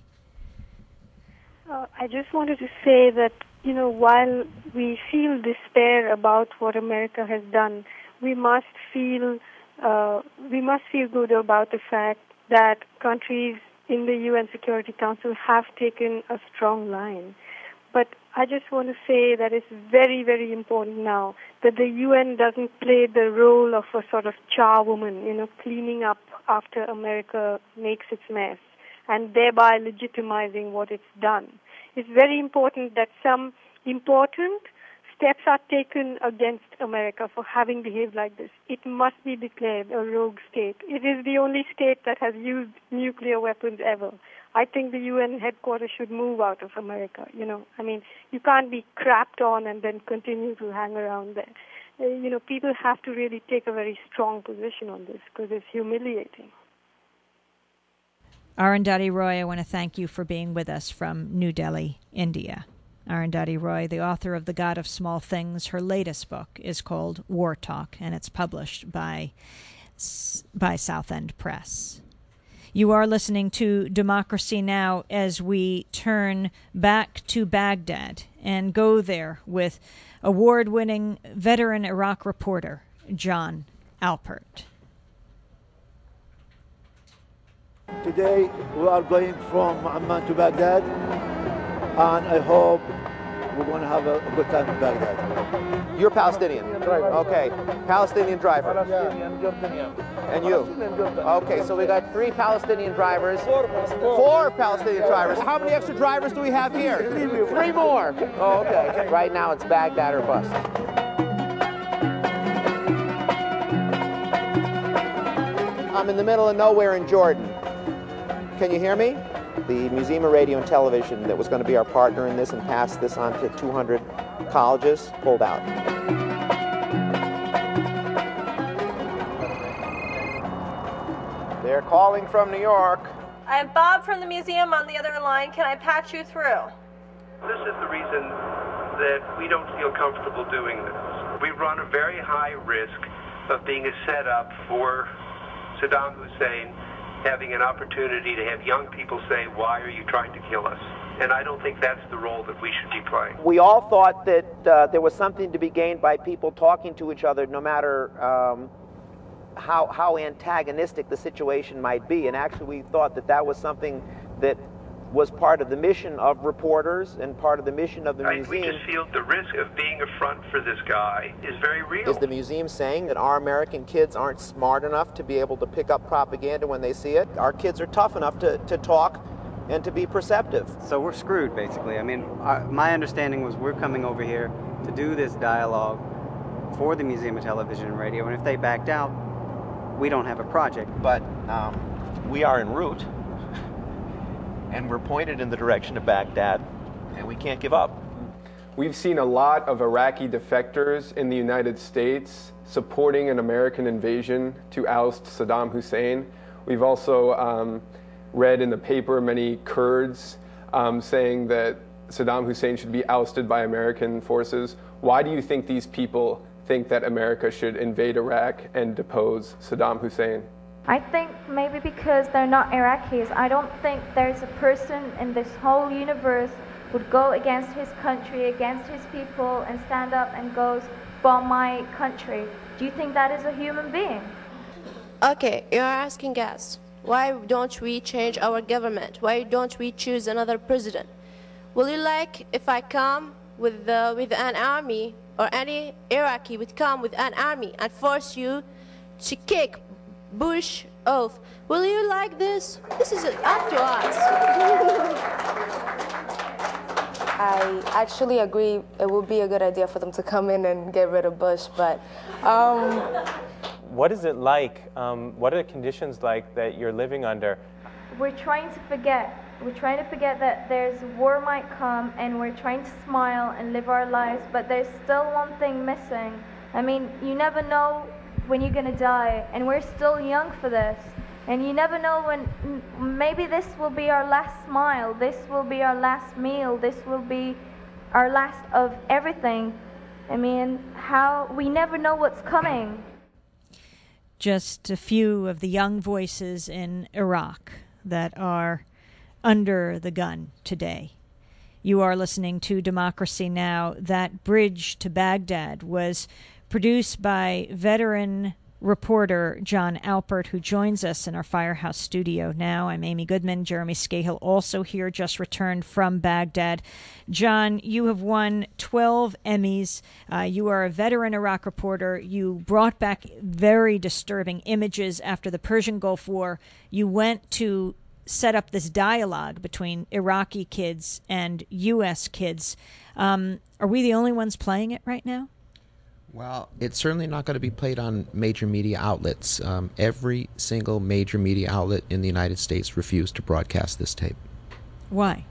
S6: Uh, I just wanted to say that, you know, while we feel despair about what America has done, we must feel uh, we must feel good about the fact that countries in the U N Security Council have taken a strong line. But I just want to say that it's very, very important now that the U N doesn't play the role of a sort of charwoman, you know, cleaning up after America makes its mess and thereby legitimizing what it's done. It's very important that some important steps are taken against America for having behaved like this. It must be declared a rogue state. It is the only state that has used nuclear weapons ever. I think the U N headquarters should move out of America. You know, I mean, you can't be crapped on and then continue to hang around there. Uh, you know, people have to really take a very strong position on this because it's humiliating.
S1: Arundhati Roy, I want to thank you for being with us from New Delhi, India. Arundhati Roy, the author of The God of Small Things, her latest book is called War Talk, and it's published by, by Southend Press. You are listening to Democracy Now! As we turn back to Baghdad and go there with award-winning veteran Iraq reporter John Alpert.
S11: Today we are going from Amman to Baghdad, and I hope we're going to have a, a good time in Baghdad.
S12: You're Palestinian? Driver. Okay. Palestinian driver?
S11: Palestinian, Jordanian.
S12: And you? Okay, so we got three Palestinian drivers. Four, four. Four Palestinian drivers. How many extra drivers do we have here? Three, three more. Oh, okay. Right now it's Baghdad or bust. I'm in the middle of nowhere in Jordan. Can you hear me? The Museum of Radio and Television that was going to be our partner in this and pass this on to two hundred colleges pulled out. They're calling from New York.
S13: I have Bob from the museum on the other line. Can I patch you through?
S14: This is the reason that we don't feel comfortable doing this. We run a very high risk of being a setup for Saddam Hussein having an opportunity to have young people say, why are you trying to kill us? And I don't think that's the role that we should be playing.
S12: We all thought that uh, there was something to be gained by people talking to each other, no matter um, how, how antagonistic the situation might be. And actually we thought that that was something that was part of the mission of reporters and part of the mission of the
S14: I,
S12: museum.
S14: We just feel the risk of being a front for this guy is very real.
S12: Is the museum saying that our American kids aren't smart enough to be able to pick up propaganda when they see it? Our kids are tough enough to, to talk and to be perceptive.
S15: So we're screwed, basically. I mean, our, my understanding was we're coming over here to do this dialogue for the Museum of Television and Radio, and if they backed out, we don't have a project.
S16: But um, we are en route, and we're pointed in the direction of Baghdad, and we can't give up.
S25: We've seen a lot of Iraqi defectors in the United States supporting an American invasion to oust Saddam Hussein. We've also um, read in the paper many Kurds um, saying that Saddam Hussein should be ousted by American forces. Why do you think these people think that America should invade Iraq and depose Saddam Hussein?
S21: I think maybe because they're not Iraqis. I don't think there's a person in this whole universe would go against his country, against his people, and stand up and goes, bomb my country. Do you think that is a human being?
S23: Okay, you're asking us, why don't we change our government? Why don't we choose another president? Will you like if I come with, the, with an army, or any Iraqi would come with an army and force you to kick Bush off? Will you like this? This is up to us.
S26: I actually agree it would be a good idea for them to come in and get rid of Bush, but um,
S27: what is it like? Um, what are the conditions like that you're living under?
S21: We're trying to forget. We're trying to forget that there's war might come, and we're trying to smile and live our lives, but there's still one thing missing. I mean, you never know when you're gonna die, and we're still young for this. And you never know when, maybe this will be our last smile, this will be our last meal, this will be our last of everything. I mean, how, we never know what's coming.
S1: Just a few of the young voices in Iraq that are under the gun today. You are listening to Democracy Now! That Bridge to Baghdad was produced by veteran reporter John Alpert, who joins us in our Firehouse studio now. I'm Amy Goodman. Jeremy Scahill also here, just returned from Baghdad. John, you have won twelve Emmys. Uh, you are a veteran Iraq reporter. You brought back very disturbing images after the Persian Gulf War. You went to set up this dialogue between Iraqi kids and U S kids. Um, are we the only ones playing it right now?
S28: Well, it's certainly not going to be played on major media outlets. Um, every single major media outlet in the United States refused to broadcast this tape.
S1: Why?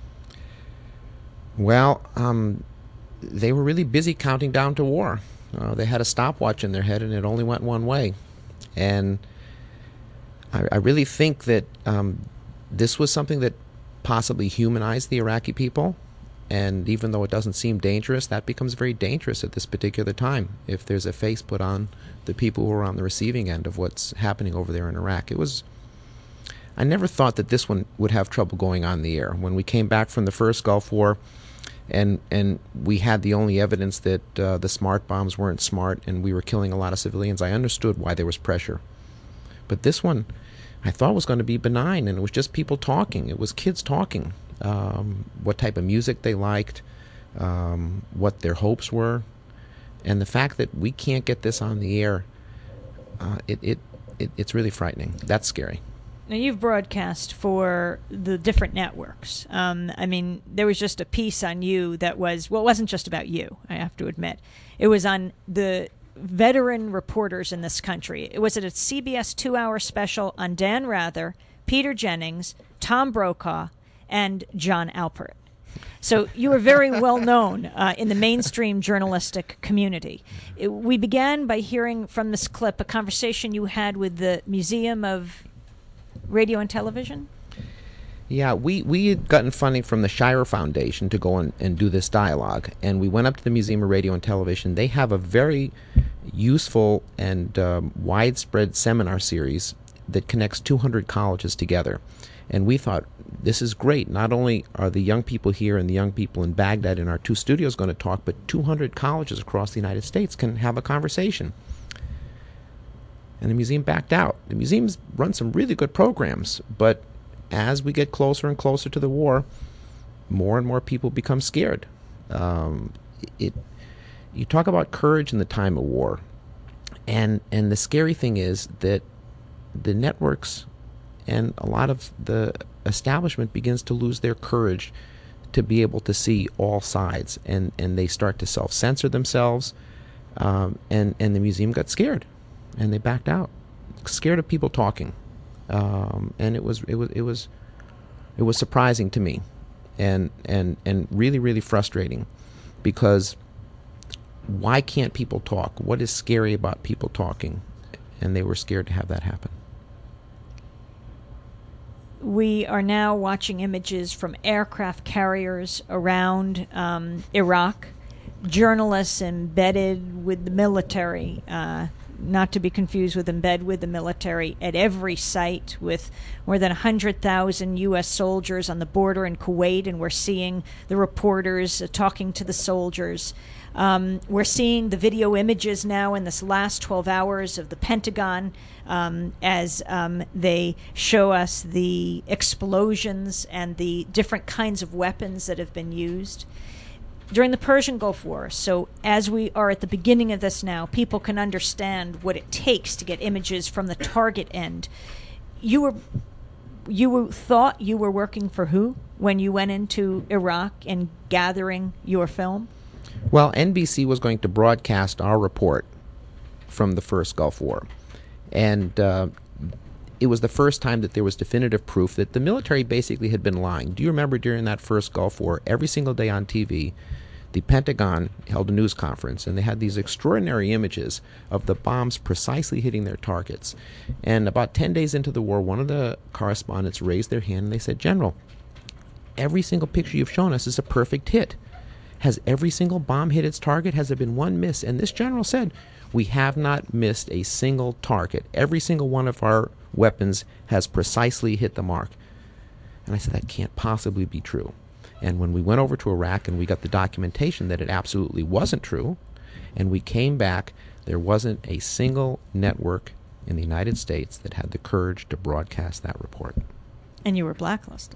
S28: Well, um, they were really busy counting down to war. Uh, they had a stopwatch in their head, and it only went one way. And I, I really think that um, this was something that possibly humanized the Iraqi people. And even though it doesn't seem dangerous, that becomes very dangerous at this particular time if there's a face put on the people who are on the receiving end of what's happening over there in Iraq. It was, I never thought that this one would have trouble going on the air. When we came back from the first Gulf War and and we had the only evidence that uh, the smart bombs weren't smart and we were killing a lot of civilians, I understood why there was pressure. But this one, I thought was going to be benign, and it was just people talking. It was kids talking. Um, what type of music they liked, um, what their hopes were, and the fact that we can't get this on the air, uh, it, it, it it's really frightening. That's scary.
S1: Now, you've broadcast for the different networks. Um, I mean, there was just a piece on you that was, well, it wasn't just about you, I have to admit. It was on the veteran reporters in this country. It was at a C B S two-hour special on Dan Rather, Peter Jennings, Tom Brokaw, and John Alpert. So you were very well known uh, in the mainstream journalistic community. It, we began by hearing from this clip a conversation you had with the Museum of Radio and Television.
S28: Yeah, we, we had gotten funding from the Shire Foundation to go and, and do this dialogue, and we went up to the Museum of Radio and Television. They have a very useful and um, widespread seminar series that connects two hundred colleges together. And we thought, this is great. Not only are the young people here and the young people in Baghdad in our two studios going to talk, but two hundred colleges across the United States can have a conversation. And the museum backed out. The museum's run some really good programs, but as we get closer and closer to the war, more and more people become scared. Um, it, you talk about courage in the time of war, and and the scary thing is that the networks and a lot of the establishment begins to lose their courage to be able to see all sides, and, and they start to self-censor themselves, um, and, and the museum got scared, and they backed out, scared of people talking. Um, and it was it was it was it was surprising to me, and and and really really frustrating, because why can't people talk? What is scary about people talking? And they were scared to have that happen.
S1: We are now watching images from aircraft carriers around um, Iraq, journalists embedded with the military. Uh, not to be confused with embed with the military at every site, with more than one hundred thousand U S soldiers on the border in Kuwait, and we're seeing the reporters uh, talking to the soldiers. Um, we're seeing the video images now in this last twelve hours of the Pentagon um, as um, they show us the explosions and the different kinds of weapons that have been used during the Persian Gulf War. So as we are at the beginning of this now, people can understand what it takes to get images from the target end. You were, you were, thought you were working for who when you went into Iraq and gathering your film?
S28: Well, N B C was going to broadcast our report from the first Gulf War. And uh, it was the first time that there was definitive proof that the military basically had been lying. Do you remember during that first Gulf War, every single day on T V, the Pentagon held a news conference, and they had these extraordinary images of the bombs precisely hitting their targets. And about ten days into the war, one of the correspondents raised their hand and they said, "General, every single picture you've shown us is a perfect hit. Has every single bomb hit its target? Has there been one miss?" And this general said, "We have not missed a single target. Every single one of our weapons has precisely hit the mark." And I said, that can't possibly be true. And when we went over to Iraq and we got the documentation that it absolutely wasn't true, and we came back, there wasn't a single network in the United States that had the courage to broadcast that report.
S1: And you were blacklisted.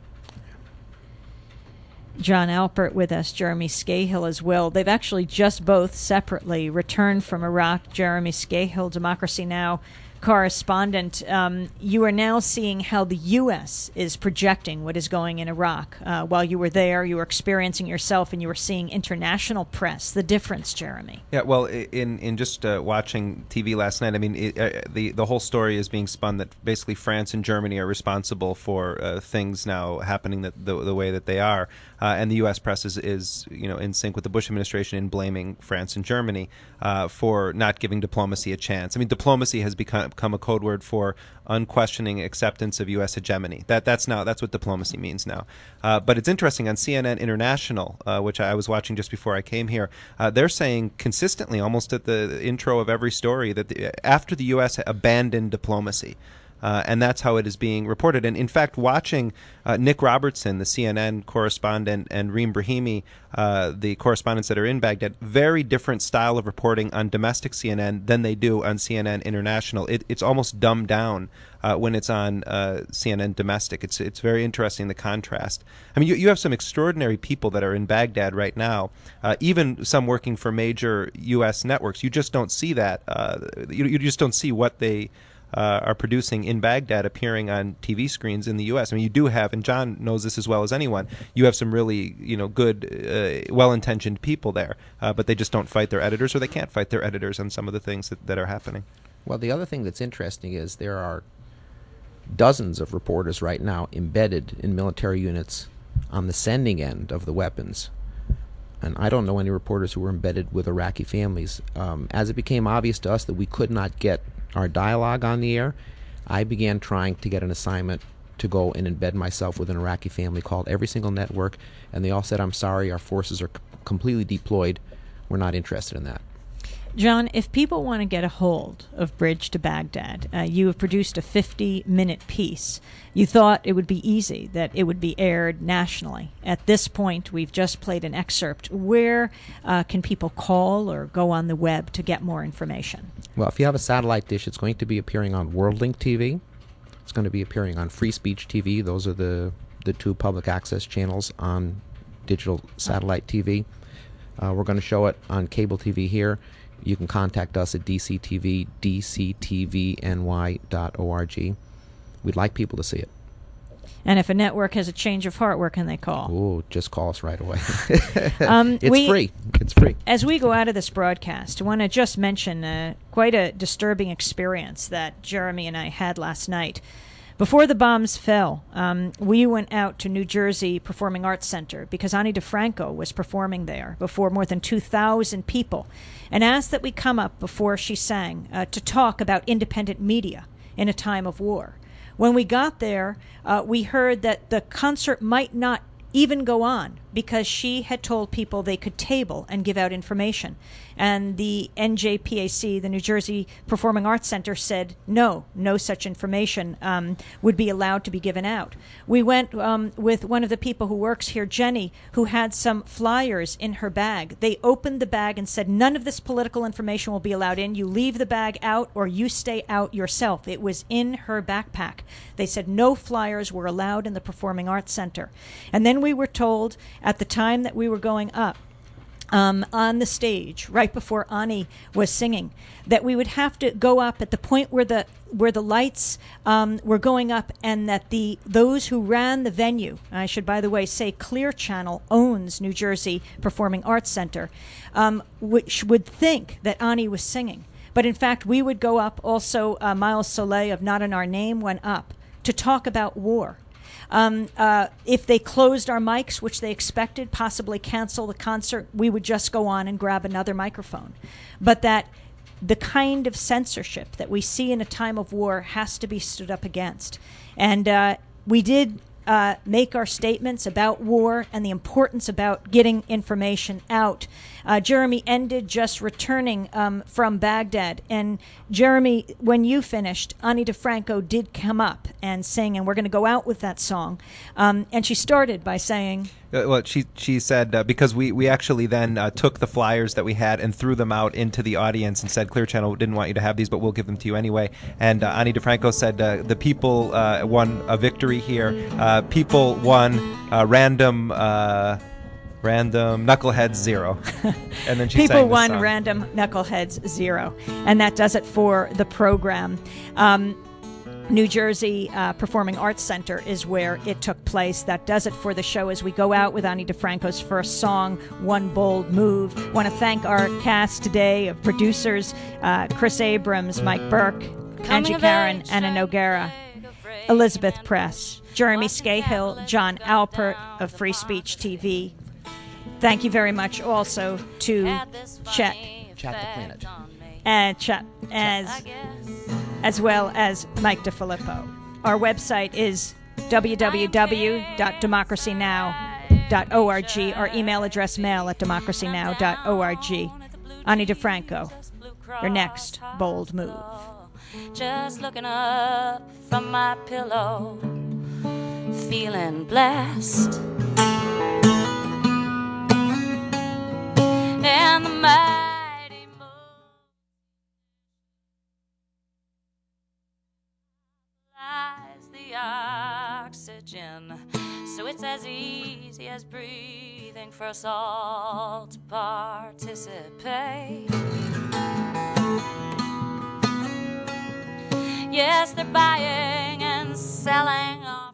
S1: John Alpert with us, Jeremy Scahill as well. They've actually just both separately returned from Iraq. Jeremy Scahill, Democracy Now! Correspondent. Um, you are now seeing how the U S is projecting what is going in Iraq. Uh, while you were there, you were experiencing yourself, and you were seeing international press. The difference, Jeremy?
S7: Yeah, well, in in just uh, watching T V last night, I mean, it, uh, the the whole story is being spun that basically France and Germany are responsible for uh, things now happening that the the way that they are, uh, and the U S press is, is you know in sync with the Bush administration in blaming France and Germany uh, for not giving diplomacy a chance. I mean, diplomacy has become become a code word for unquestioning acceptance of U S hegemony. That that's now that's what diplomacy means now. Uh, but it's interesting, on C N N International, uh, which I was watching just before I came here, uh, they're saying consistently, almost at the intro of every story, that the, after the U S abandoned diplomacy. Uh, and that's how it is being reported. And in fact, watching uh, Nick Robertson, the C N N correspondent, and Reem Brahimi, uh, the correspondents that are in Baghdad, very different style of reporting on domestic C N N than they do on C N N International. It, it's almost dumbed down uh, when it's on uh, C N N domestic. It's it's very interesting, the contrast. I mean, you, you have some extraordinary people that are in Baghdad right now, uh, even some working for major U S networks. You just don't see that. Uh, you, you just don't see what they uh, are producing in Baghdad appearing on T V screens in the U S. I mean, you do have, and John knows this as well as anyone, you have some really, you know, good, uh, well-intentioned people there, uh, but they just don't fight their editors, or they can't fight their editors on some of the things that, that are happening.
S28: Well, the other thing that's interesting is there are dozens of reporters right now embedded in military units on the sending end of the weapons. And I don't know any reporters who were embedded with Iraqi families. Um, as it became obvious to us that we could not get our dialogue on the air, I began trying to get an assignment to go and embed myself with an Iraqi family, called every single network, and they all said, I'm sorry, our forces are c- completely deployed. We're not interested in that.
S1: John, if people want to get a hold of Bridge to Baghdad, uh, you have produced a fifty-minute piece. You thought it would be easy, that it would be aired nationally. At this point, we've just played an excerpt. Where uh, can people call or go on the web to get more information?
S28: Well, if you have a satellite dish, it's going to be appearing on WorldLink T V. It's going to be appearing on Free Speech T V. Those are the, the two public access channels on digital satellite T V. Uh, we're going to show it on cable T V here. You can contact us at D C T V, d c t v n y dot org. We'd like people to see it.
S1: And if a network has a change of heart, where can they call?
S28: Oh, just call us right away.
S1: um,
S28: it's
S1: we,
S28: free. It's free.
S1: As we go out of this broadcast, I want to just mention uh, quite a disturbing experience that Jeremy and I had last night. Before the bombs fell, um, we went out to New Jersey Performing Arts Center because Ani DiFranco was performing there before more than two thousand people, and asked that we come up before she sang uh, to talk about independent media in a time of war. When we got there, uh, we heard that the concert might not even go on because she had told people they could table and give out information. And the N J P A C, the New Jersey Performing Arts Center, said no, no such information um, would be allowed to be given out. We went um, with one of the people who works here, Jenny, who had some flyers in her bag. They opened the bag and said, none of this political information will be allowed in. You leave the bag out or you stay out yourself. It was in her backpack. They said no flyers were allowed in the Performing Arts Center. And then we were told at the time that we were going up, Um, on the stage, right before Ani was singing, that we would have to go up at the point where the where the lights um, were going up, and that the those who ran the venue, I should, by the way, say Clear Channel owns New Jersey Performing Arts Center, um, which would think that Ani was singing. But in fact, we would go up also, uh, Miles Soleil of Not in Our Name went up to talk about war. Um, uh, if they closed our mics, which they expected, possibly cancel the concert, we would just go on and grab another microphone. But that the kind of censorship that we see in a time of war has to be stood up against. And uh, we did uh, make our statements about war and the importance about getting information out. Uh, Jeremy ended just returning um, from Baghdad. And Jeremy, when you finished, Ani DiFranco did come up and sing, and we're going to go out with that song. Um, and she started by saying...
S7: Uh, well, she she said, uh, because we, we actually then uh, took the flyers that we had and threw them out into the audience and said, Clear Channel didn't want you to have these, but we'll give them to you anyway. And uh, Ani DiFranco said, uh, the people uh, won a victory here. Uh, people won uh, random... Uh, Random Knuckleheads Zero. And then she
S1: People
S7: sang
S1: won
S7: song.
S1: Random Knuckleheads Zero. And that does it for the program. Um, New Jersey uh, Performing Arts Center is where it took place. That does it for the show as we go out with Ani DiFranco's first song, One Bold Move. I want to thank our cast today of producers, uh, Chris Abrams, Mike Burke, Angie Karen, Anna Noguera, Elizabeth Press, Jeremy Scahill, John Alpert of Free Speech T V. Thank you very much also to Chet.
S28: Chat the Planet.
S1: And Chet, as, as well as Mike DeFilippo. Our website is w w w dot democracy now dot org. Our email address, mail at democracy now dot org. Ani DiFranco, your next bold move.
S2: Just looking up from my pillow, feeling blessed. And the mighty moon lies the oxygen, so it's as easy as breathing for us all to participate. Yes, they're buying and selling.